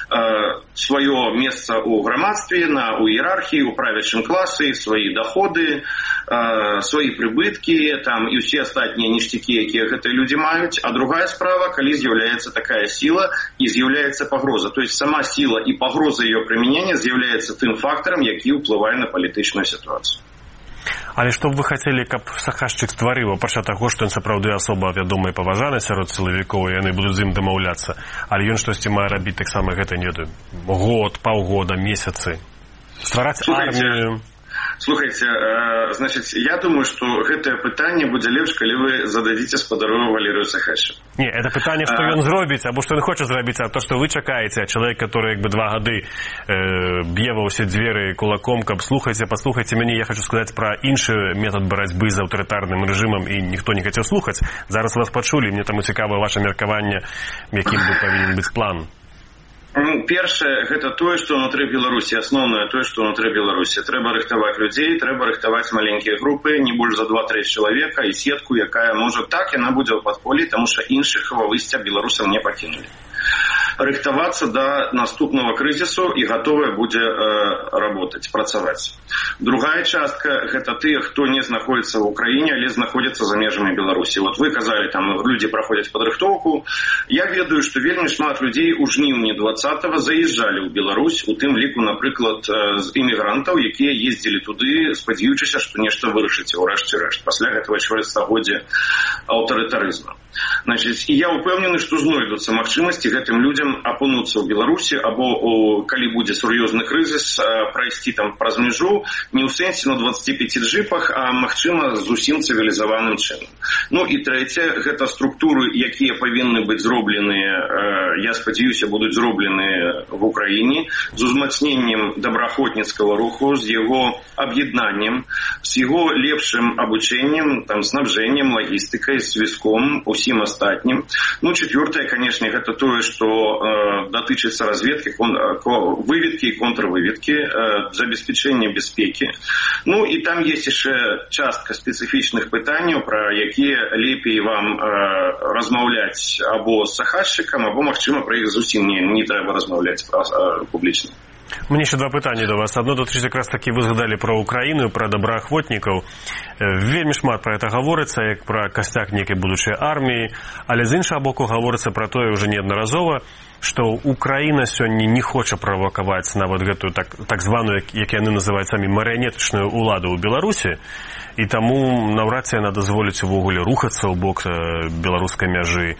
сваё месца ў грамадстве, на, у іерархіі, у правячым класы, свае доходы, свае прыбыткі, там, і ўсе астатнія ніштякі, якія гэтыя людзі маюць. А другая справа, калі з'яўляецца такая сіла, и з'является погроза. То есть сама сила и погроза ее применения з'является тем фактором, який впливає на політичну ситуацию. Але што б вы хацелі, каб Сахашчык стварыў, апрача таго, што ён сапраўды асоба вядомая і паважаная сярод сілавікоў, і яны будуць з ім дамаўляцца, але ён штосьці мае рабіць таксама гэта, не ведаю, год, паўгода, месяцы, ствараць армію. Слухайте, значит, я думаю, что гэтае пытанне будзе лепш, калі вы зададзіце спадару Валерыю Сахашчыку. Не, это пытанне, што ён зробіць, або што ён хоча зрабіць, а то, што вы чакаеце, а чалавек, который як бы два гады э, б'е ва ўсе дзверы кулаком, каб слухайце, паслухайце мяне, я хочу сказаць пра іншы метад барацьбы з аўтарытарным рэжымам, і ніхто не хацеў слухаць. Зараз вас пачулі, мне таму цікава ваша меркаванне, якім бы павінен быць план. Першае, гэта тое, што ўнутры Беларусі, асноўнае тое, што ўнутры Беларусі. Трэба рыхтаваць людзей, трэба рыхтаваць маленькія групы, не больш за два-тры чалавека, і сетку, якая можа так, яна будзе ў падполі, таму што іншых выйсця беларусам не пакінулі. Рыхтавацца да наступного крызісу і гатовая будзе э, работаць, працаваць. Другая частка – гэта тыя, хто не знаходзіцца ў Украіне, але знаходзіцца за межамі Беларусі. Вот вы казалі, там людзі праходзяць падрыхтоўку. Я ведаю, што вельмі шмат людзей у жніўні двадцатага заязджалі ў Беларусь, у тым ліку, напрыклад, з імігрантаў, якія ездзілі туды, спадзяючыся, што нешта вырашыць у рэшце рэшт, пасля гэтага чвэрцьстагоддзя аўтарытарызму. Значит, і я ўпэўнены, што знойдуцца магчымасці гэтым людзям апынуцца ў Беларусі, або о, калі будзе сур'ёзны крызіс, прайсці там праз мяжу, не ў сэнсе на дваццаці пяці джипах, а магчыма зусім цывілізаваным чынам. Ну і трэцяе, гэта структуры, якія павінны быць зробленыя, я спадзяюся, будуць зробленыя в Украіне, з узмацненнем добраахвотніцкага руху, з яго аб'яднаннем, з яго лепшым абучэннем, там, снабжэннем, лагістыкай, звязком, усім астатнім. Ну, четвертое, конечно, гэта тое, што э, датычыцца разведкі, кон, выведкі і контрвыведкі, э, забеспячэння бяспекі. Ну, і там есть яшчэ частка спецыфічных пытанняў, пра якія лепей вам э, размаўляць або з Сахашчыкам, або, магчыма, пра іх зусім не, не трэба размаўляць э, публічна. Мне еще два пытання до вас. Одно датычыць якраз таки вы згадалі про Украіну, про добраахвотнікаў. Вельмі шмат про это гаворыцца, як про касцяк нейкай будучай арміі, але з іншага боку гаворыцца про тое уже неаднаразова, што Украіна сёння не хоча правакаваць нават гэтую так, так званую, як яны называюць самі, марыянетачную ўладу ў Беларусі, і таму наўрад ці яна дазволіць увогуле рухацца ў бок беларускай мяжы,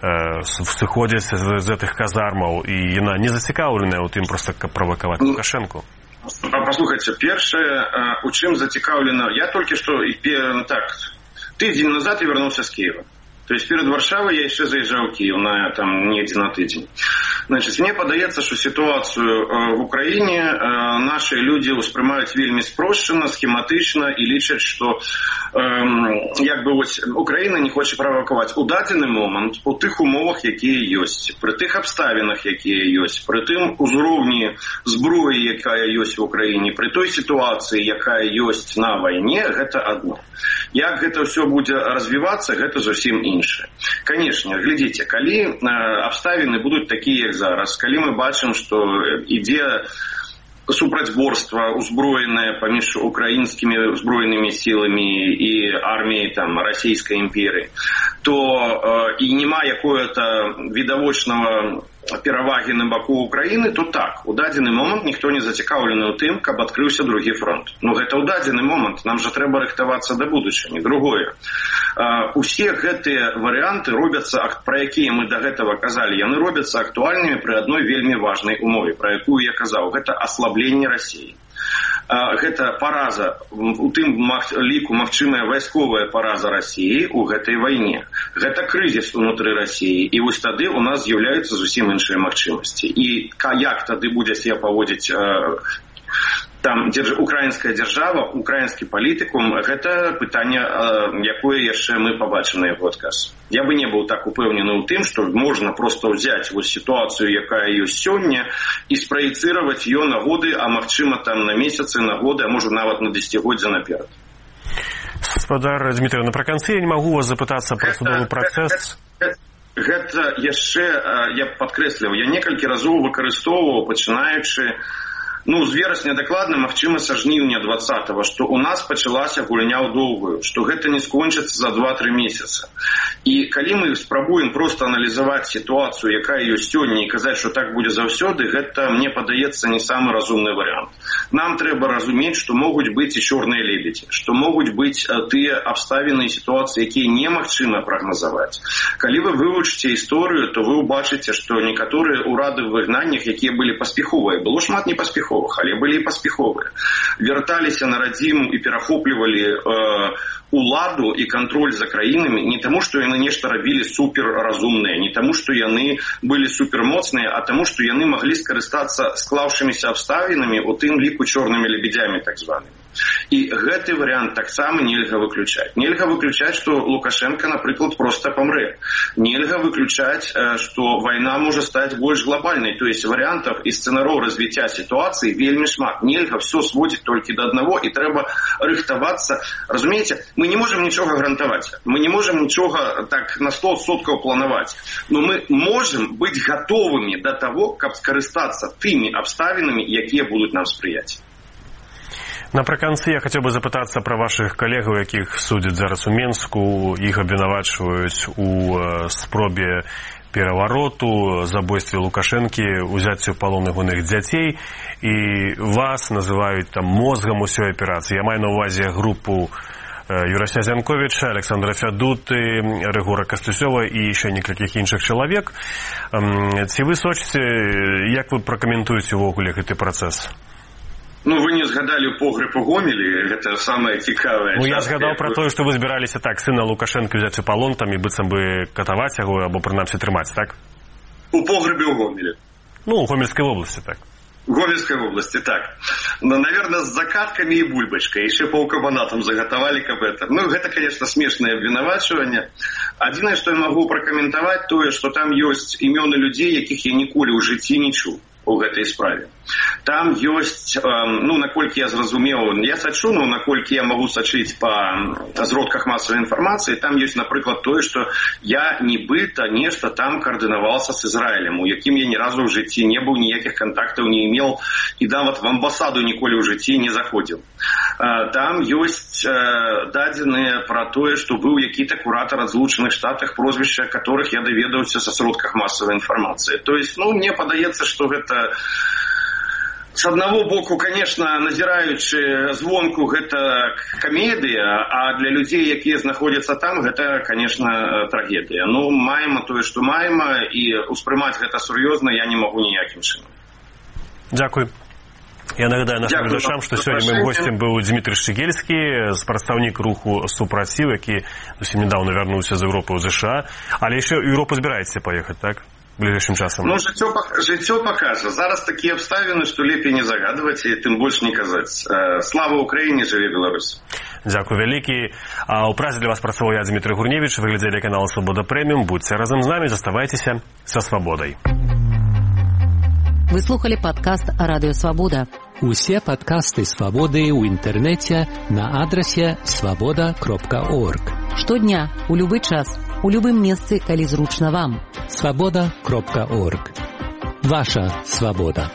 сыходзіць з гэтых казармаў, і яна не зацікаўленая ў тым проста, каб правакаваць Лукашэнку. Послухайте, першае, у чым зацікаўлена, я толькі што так, тыдзень назад я вярнуўся з Киева. То есть перед Варшавой я еще заезжал в Киев на, там, недзе на тыдзень. Значит, мне падаецца, што сітуацыю в Украіне нашы людзі ўспрымаюць вельмі спрошчана, схематычна і лічаць, што як бы вось Украіна не хоча правакаваць. У дадзены момант, у тых умовах, якія ёсць, пры тых абставінах, якія ёсць, пры тым узроўні зброі, якая ёсць в Украіне, пры той сітуацыі, якая ёсць на вайне, гэта адно. Як гэта ўсё будзе развівацца, гэта зусім іншае. Канешне, глядзіце, калі абставіны будуць такія, як зараз, калі мы бачым, што ідзе супрацьборства узброенае паміж украінскімі узброенымі сіламі і арміяй там расійскай імперыі, то э, і няма якое-то відавочнага перавагі на баку Украіны, то так, у дадзены момант ніхто не зацікаўлены ў тым, каб адкрыўся другі фронт. Ну гэта ў дадзены момант, нам жа трэба рыхтавацца да будучыні. Другое, uh, усе гэтыя варыянты робяцца, пра якія мы да гэтага казалі, яны робяцца актуальнымі пры адной вельмі важнай умове, пра якую я казаў, гэта аслабленне Расіі. Гэта параза, у тым ліку магчымая вайсковая параза Расіі ў гэтай вайне. Гэта крызіс унутры Расіі. І вось тады у нас з'яўляюцца зусім іншыя магчымасці. І як тады будзе себе паводзіць там украінская дзяржава, украінскі палітыкум, гэта пытанне, якое яшчэ мы пабачым на яго адказ. Я бы не быў так упэўнены ў тым, што можна проста ўзяць вось сітуацыю, якая ёсць сёння, і спраецыраваць ее на годы, а магчыма там на месяцы, на годы, а можа нават на дзесяцігоддзя наперад. Спадар Дмітрый, напрыканцы я не магу вас запытацца пра судовы працэс. Гэта, гэта яшчэ, я падкрэсліваю, я некалькі разоў выкарыстоўваў, пачынаючы ну, з верасня дакладна, магчыма, са жніўня двадцатага, што ў нас пачалася гульня ў доўгую, што гэта не скончыцца за два-тры месяца. І калі мы спрабуем проста аналізаваць сітуацыю, якая ёсць сёння, і казаць, што так будзе заўсёды, гэта, мне падаецца, не самы разумны варыянт. Нам трэба разумець, што могуць быць і чорныя лебедзі, што могуць быць тыя абставіны і сітуацыі, якія немагчыма прагназаваць. Калі вы вывучыце гісторыю, то вы ўбачыце, што некаторыя ўрады ў выгнаннях, якія былі паспяховыя, было шмат непаспяховых, але былі і паспяховыя. Вярталіся на радзіму і перахоплівалі э, уладу і кантроль за краінамі не таму, што яны нешта рабілі суперразумныя, не таму, што яны былі супермоцныя, а таму, што яны маглі скарыстацца склаўшымися абставінамі, у тым ліку чорнымі лебедзямі, так званымі. І гэты варыянт таксама нельга выключаць. Нельга выключаць, што Лукашенко, напрыклад, проста памрэ. Нельга выключаць, што вайна можа стаць больш глобальнай. То есть варыянтаў і сцэнароў развіцця сітуацыі вельмі шмат. Нельга все сводзіць толькі да аднаго, і трэба рыхтавацца. Разумееце, мы не можам нічога гарантаваць. Мы не можам нічога так на сто адсоткаў планаваць. Но мы можам быць гатовымі да таго, каб скарыстацца тымі абставінамі, якія будуць нам спрыяць. Напрыканцы я хацеў бы запытацца пра вашых калегаў, якіх судзяць зараз у Менску. Іх абвінавачваюць у спробе перавароту, забойстве Лукашэнкі, узяццю ў палон ягоных дзяцей, і вас называюць там мозгам усёй аперацыі. Я маю на ўвазе групу Юрася Зянковіча, Александра Фядуты, Рыгора Кастусёва і яшчэ некалькіх іншых чалавек. Ці вы сочыце, як вы пракаментуеце ўвогуле гэты працэс? Ну, вы не згадалі погреб у Гомелі, гэта самае цікавае. Ну, я згадаў пра тое, што вы збіраліся так сына Лукашэнка взяць у палон, там і быццам бы катаваць яго, або прынамсі трымаць, так? У погребе ў Гомелі. Ну, у Гомельскай вобласці, так. В Гомельской области, так. Но, наверное, с закатками и бульбочкой. Еще полкабанатом заготовали к это. Ну, это, конечно, смешное обвинувачивание. Адзінае, что я могу прокомментовать, то, что там есть имёны людей, якіх я ніколі ў жыцці не чуў у гэтай справе. Там ёсць, ну, наколькі я зразумеў, я сачу, ну, наколькі я магу сачыць па зродках масавай інфармацыі, там ёсць, напрыклад, тое, што я нібыта нешта там каардынаваўся з Ізраілем, у якім я ні разу ў жыцці не быў, ніякіх кантактаў не имел, і нават в амбасаду ніколі ў жыцці не заходзіў. Там ёсць дадзеныя пра тое, што быў які-то куратар ад Злучаных Штатах, прозвішча которых я даведаўся са сродках масавай інфармацыі. То есть, ну, мне падаецца, што гэта с одного боку, конечно, назіраючы звонку, гэта камедыя, а для людзей, якія знаходзяцца там, гэта, конечно, трагедыя. Ну, маем тое, што маем, і ўспрымаць гэта сур'ёзна я не магу ніякім чынам. Дзякуй. Я нагадаю нашим глядачам, што сёння моим гостем быў Дмітрый Шчыгельскі, прадстаўнік руху «Супраціў», які зусім нядаўна вярнуўся з Еўропы ў ЗША. Але яшчэ ў Еўропу збіраецеся паехаць, так? ближэйшым часам? Ну, жыццё, жыццё пакажа. Зараз такія абставіны, што лепей не загадваць і тым больш не казаць. Слава Украіне, жыве Беларусь. Дзякуй вялікі. А ў празе для вас працаваў я, Дмітрий Гурневіч. Вы глядзелі канал Свабода Прэміум. Будьце разам з намі, заставайцеся са свабодай. Вы слухали падкаст Радыё Свабода. Усе падкасты Свабоды ў інтэрнэце на адрасе свабода кропка орг. Штодня, у любы час, у любым месцы, калі зручна вам. свабода кропка орг. Ваша свабода.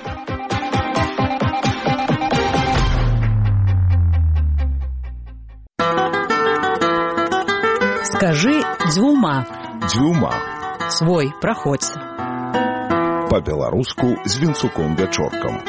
Скажи дзвюма. Дзвюма. Свой, праходзь. Па-беларуску з Вінцуком Вячоркам.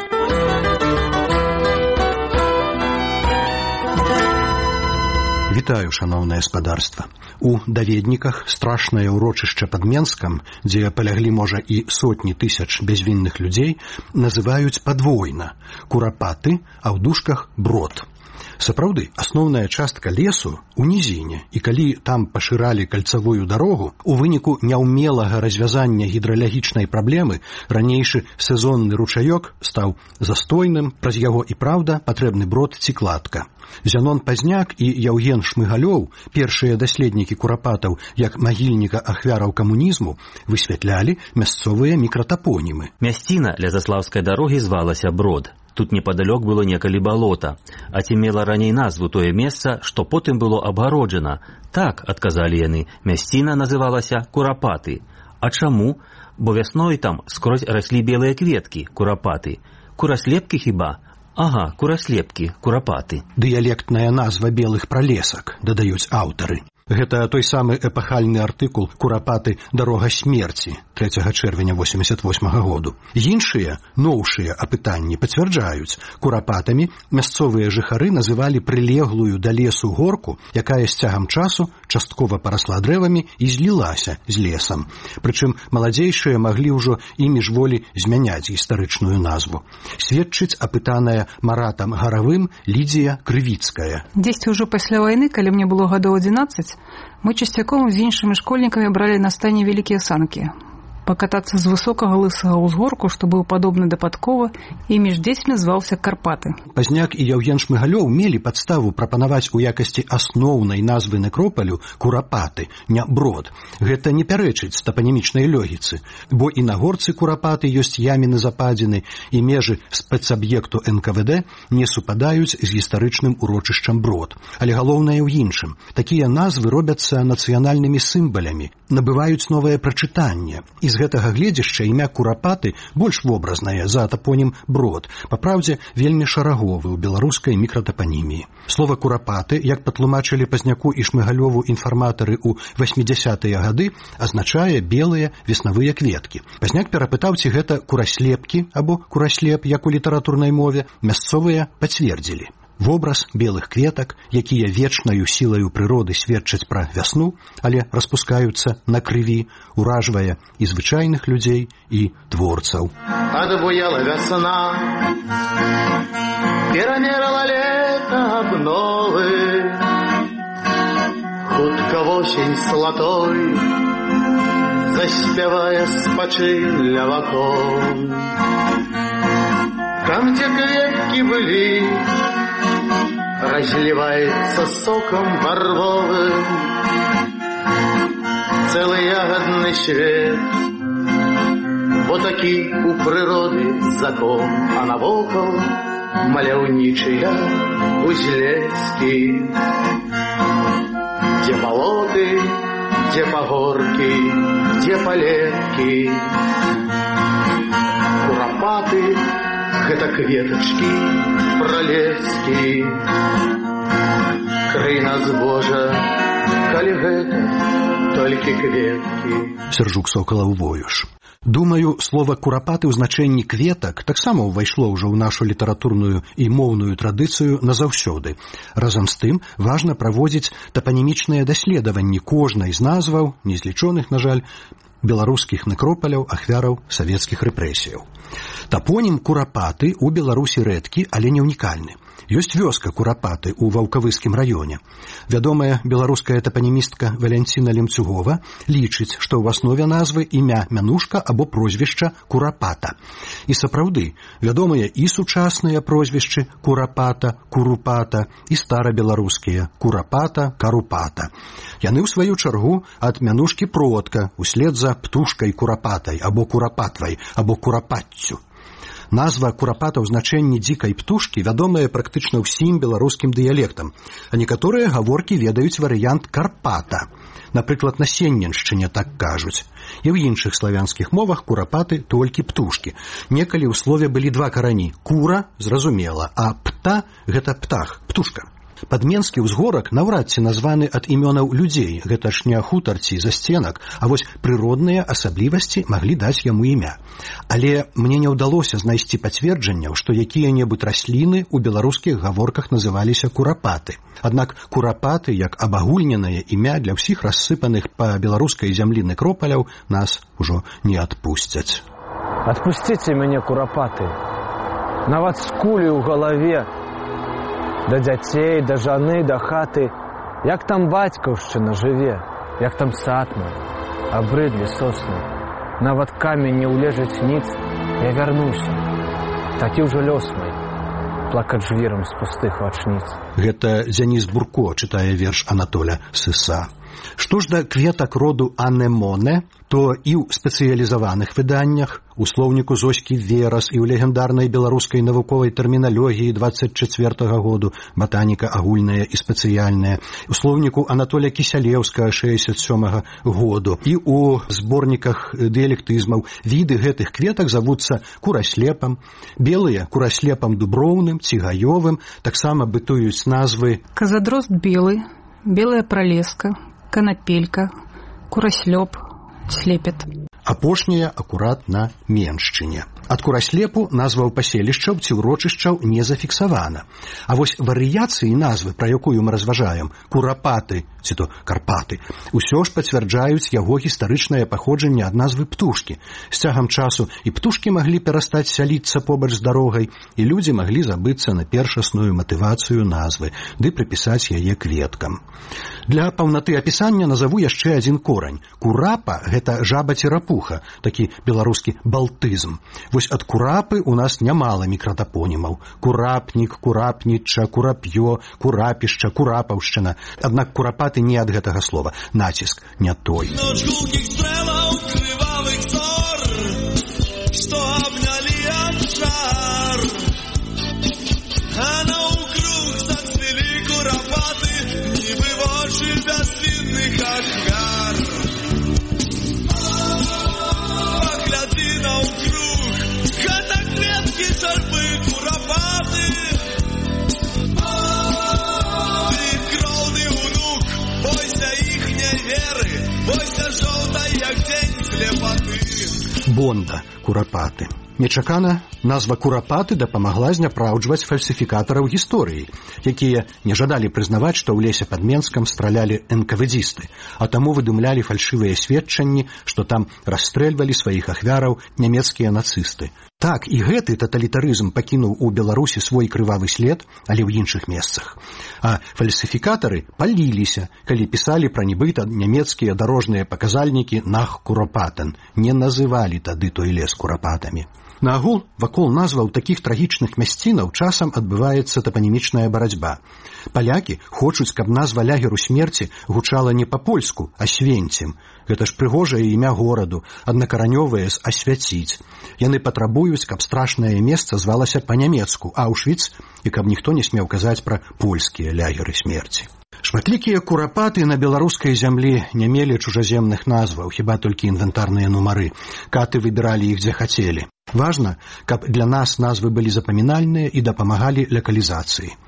Вітаю, шаноўнае спадарства. У даведніках страшнае ўрочышча пад Менскам, дзе паляглі, можа, і сотні тысяч бязвінных людзей, называюць падвойна курапаты, а ў дужках брод. Сапраўды, асноўная частка лесу у нізіне, і калі там пашыралі кальцавую дарогу, у выніку няўмелага развязання гідралагічнай праблемы ранейшы сезонны ручаёк стаў застойным, праз яго і праўда патрэбны брод ці кладка. Зянон Пазняк і Яўген Шмыгалёў, першыя даследнікі курапатаў як магільніка ахвяраў камунізму, высвятлялі мясцовыя мікратапонімы. Мясціна ля заслаўскай дарогі звалася Брод. Тут непадалёк было некалі балота, а ці мела раней назву тое месца, што потым было абгароджана. Так, адказалі яны, мясціна называлася Курапаты. А чаму? Бо вясной там скрозь раслі белыя кветкі, курапаты. Кураслепкі хіба? Ага, кураслепкі, курапаты. Дыялектная назва белых пралесак, дадаюць аўтары. Гэта той самы эпахальны артыкул «Курапаты. Дарога смерці» трэцяга чэрвеня восемьдесят восьмага году. Іншыя, новшыя апытанні пацвярджаюць, курапатамі мясцовыя жыхары называлі прылеглую да лесу горку, якая з цягам часу часткова парасла дрэвамі і злілася з лесам. Прычым маладзейшыя маглі ўжо і міжволі змяняць гістарычную назву. Сведчыць апытаная Маратам Гаравым Лідзія Крывіцкая. Дзесьці ўжо пасля вайны, калі мне было гадоў адзінаццаць, мы часцяком з іншымі школьнікамі бралі на стане вялікія санкі. Пакатацца з высокага лысага ўзгорку, што быў падобны да падкова, і між дзецьмі зваўся Карпаты. Пазняк і Яўген Шмыгалёў мелі падставу прапанаваць у якасці асноўнай назвы некропалю Курапаты, не Брод. Гэта не пярэчыць тапанімічнай логіцы, бо і на горцы Курапаты ёсць яміны западзіны, і межы спецаб'екту эн ка вэ дэ не супадаюць з гістарычным урочышчам Брод. Але галоўнае ў іншым. Такія назвы робяцца нацыянальнымі сімвалямі, набываюць новае прачытанне. І з гэтага гледзяшча імя Курапаты больш вобразнае за тапонім Брод, папраўдзе вельмі шараговы ў беларускай мікратапаніміі. Слова Курапаты, як патлумачылі Пазняку і Шмыгалёву інфарматары ў васьмідзясятыя гады, азначае белыя веснавыя кветкі. Пазняк перапытаў, ці гэта кураслепкі або кураслеп, як у літаратурнай мове, мясцовыя пацвердзілі. Вобраз белых кветак, якія вечнаю сілаю прыроды сведчаць пра вясну, але распускаюцца на крыві, уражвае і звычайных людзей, і творцаў. Адбуяла вясна, перамерала лета абновы, хутка восень слатой заспявае спачынля вакол. Там, дзе кветкі былі, разливается соком барвовым целый ягодный свет. Вот таки у природы закон, а навокал маляўнічыя узлескі, где болоты, где пагорки, где палетки. Курапаты — гэта кветачкі, пралескі. Крый нас, Божа, калі гэта толькі кветкі. Сяржук Сокалаў Воюш. Думаю, слова «курапаты» ў значэнні кветак таксама ўвайшло ўжо ў нашу літаратурную і моўную традыцыю назаўсёды. Разам з тым, важна праводзіць тапанімічныя даследаванні кожнай з назваў, незлічоных, на жаль, беларускіх некропаляў, ахвяраў савецкіх рэпрэсіяў. Тапонім Курапаты ў Беларусі рэдкі, але не ўнікальны. Ёсць вёска Курапаты ў Ваўкавыскім раёне. Вядомая беларуская тапанімістка Валянціна Лемцюгова лічыць, што ў аснове назвы імя мянушка або прозвішча Курапата. І сапраўды, вядомыя і сучасныя прозвішчы Курапата, Курупата і старабеларускія Курапата, Карупата. Яны ў сваю чаргу ад мянушкі продка услед за птушкай Курапатай або Курапатвай або Курапаццю. Назва Курапата ў значэнні дзікай птушкі вядомая практычна ўсім беларускім дыялектам, а некаторыя гаворкі ведаюць варыянт Карпата. Напрыклад, на Сенненшчыне так кажуць. І ў іншых славянскіх мовах курапаты толькі птушкі. Некалі ў слове былі два карані. Кура, зразумела, а пта – гэта птах, птушка. Падменскі ўзгорак наўрад ці названы ад імёнаў людзей, гэта ж не хутар ці засценак, а вось прыродныя асаблівасці маглі даць яму імя. Але мне не ўдалося знайсці пацверджанняў, што якія-небудзь расліны ў беларускіх гаворках называліся курапаты. Аднак курапаты, як абагульненае імя для ўсіх рассыпаных па беларускай зямлі некропаляў, нас ужо не адпусцяць. Адпусціце мяне, курапаты, нават з кулі ў галаве, да дзяцей, да жаны, да хаты, як там бацькаўшчына жыве, як там сад мой, абрыдлі сосны, нават камень не ўлежыць ніц, я вярнуся, такі ўжо лёс мой, плакаць жвірам з пустых вачніц. Гэта Дзяніс Бурко чытае верш Анатоля Сыса. Што ж да кветак роду анемоне, то і ў спецыялізаваных выданнях, у слоўніку Зоські Верас і ў легендарнай беларускай навуковай тэрміналогіі дваццаць чацвёртага году «Батаніка агульная і спецыяльная», у слоўніку Анатоля Кісялеўскага шэсцьдзесят сёмага году і ў зборніках дыялектызмаў віды гэтых кветак завуцца кураслепам, белыя кураслепам дуброўным, цігаёвым, таксама бытуюць назвы казадрозд белы, белая пралеска, канапелька, кураслёп, слепет. Апошняя акурат на Меншчыне. Ад кураслепу назваў паселішчаў ці ўрочышчаў не зафіксавана. А вось варыяцыі назвы, пра якую мы разважаем, курапаты, ці то карпаты, усё ж пацвярджаюць яго гістарычнае паходжанне ад назвы птушкі. З цягам часу і птушкі маглі перастаць сяліцца побач з дарогай, і людзі маглі забыцца на першасную матывацыю назвы, ды прыпісаць яе кветкам. Для паўнаты апісання назаву яшчэ адзін корань. Курапа – гэта жаба-церапуха, такі беларускі балтызм. Вось ад курапы у нас нямала мікратапонімаў. Курапнік, курапнічча, курап'ё, курапішча, курапаўшчына. Аднак курапаты не ад гэтага слова. Націск не той. Бонда, курапаты. Нечакана назва курапаты дапамагла зняпраўджваць фальсіфікатараў гісторыі, якія не жадалі прызнаваць, што ў лесе пад Менскам стралялі энкавэдзісты, а таму выдумлялі фальшывыя сведчанні, што там расстрэльвалі сваіх ахвяраў нямецкія нацысты. Так, і гэты таталітарызм пакінуў у Беларусі свой крывавы след, але ў іншых месцах. А фальсіфікатары паліліся, калі пісалі пра нібыта нямецкія дарожныя паказальнікі «Нах Куропатен», не называлі тады той лес курапатамі. Наагул, вакол назваў такіх трагічных мясцінаў часам адбываецца тапанімічная барацьба. Палякі хочуць, каб назва лагеру смерці гучала не па-польску, а свенцем. Гэта ж прыгожае імя гораду, аднакаранёвае з асвяціць. Яны патрабуюць, каб страшнае месца звалася па-нямецку Аўшвіц, і каб ніхто не смеў казаць пра польскія лягеры смерці. Шматлікія курапаты на беларускай зямлі не мелі чужаземных назваў, хіба толькі інвентарныя нумары. Каты выбіралі іх, дзе хацелі. Важна, каб для нас назвы былі запамінальныя і дапамагалі лакалізацыі.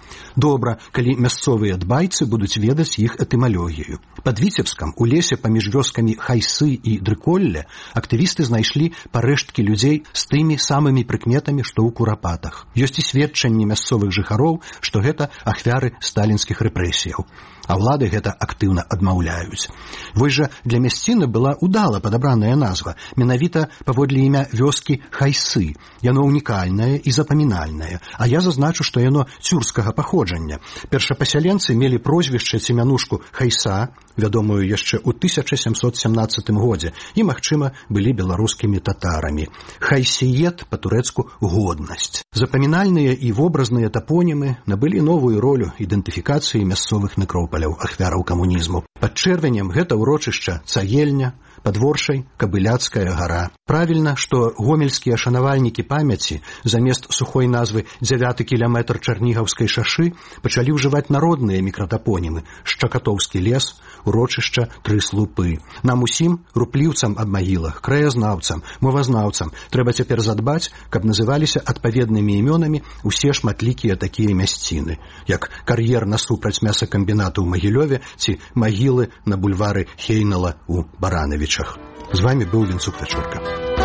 Добра, калі мясцовыя дбайцы будуць ведаць іх этымалогію. Пад Віцебскам у лесе паміж вёскамі Хайсы і Дрыколле актывісты знайшлі парэшткі людзей з тымі самымі прыкметамі, што ў курапатах. Ёсць і сведчанні мясцовых жыхароў, што гэта ахвяры сталінскіх рэпрэсіяў. А ўлады гэта актыўна адмаўляюць. Вось жа для мясціны была удала падабраная назва, менавіта паводле імя вёскі Хайсы. Яно ўнікальнае і запамінальнае, а я зазначу, што яно цюркскага паходжання. Першапасяленцы мелі прозвішча ці мянушку Хайса, вядомую яшчэ ў тысяча сямсот сямнаццатым годзе, і, магчыма, былі беларускімі татарамі. Хайсіет па-турэцку годнасць. Запамінальныя і вобразныя тапонімы набылі новую ролю ідэнтыфікацыі мясцовых некропаляў ахвяраў камунізму. Пад Чэрвенем гэта ўрочышча Цагельня, Падворшай Кабыляцкая гара. Правільна, што гомельскія шанавальнікі памяці замест сухой назвы дзявяты кіляметр Чарнігаўскай шашы пачалі ўжываць народныя мікратапонімы: Шчакатоўскі лес, урочышча Тры слупы. Нам усім, рупліўцам аб магілах, краязнаўцам, мовазнаўцам, трэба цяпер задбаць, каб называліся адпаведнымі імёнамі ўсе шматлікія такія мясціны, як кар'ер насупраць мясакамбінату ў Магілёве ці магілы на бульвары Хейнала ў Баранавічах. З вами быў Вінцук Вячорка.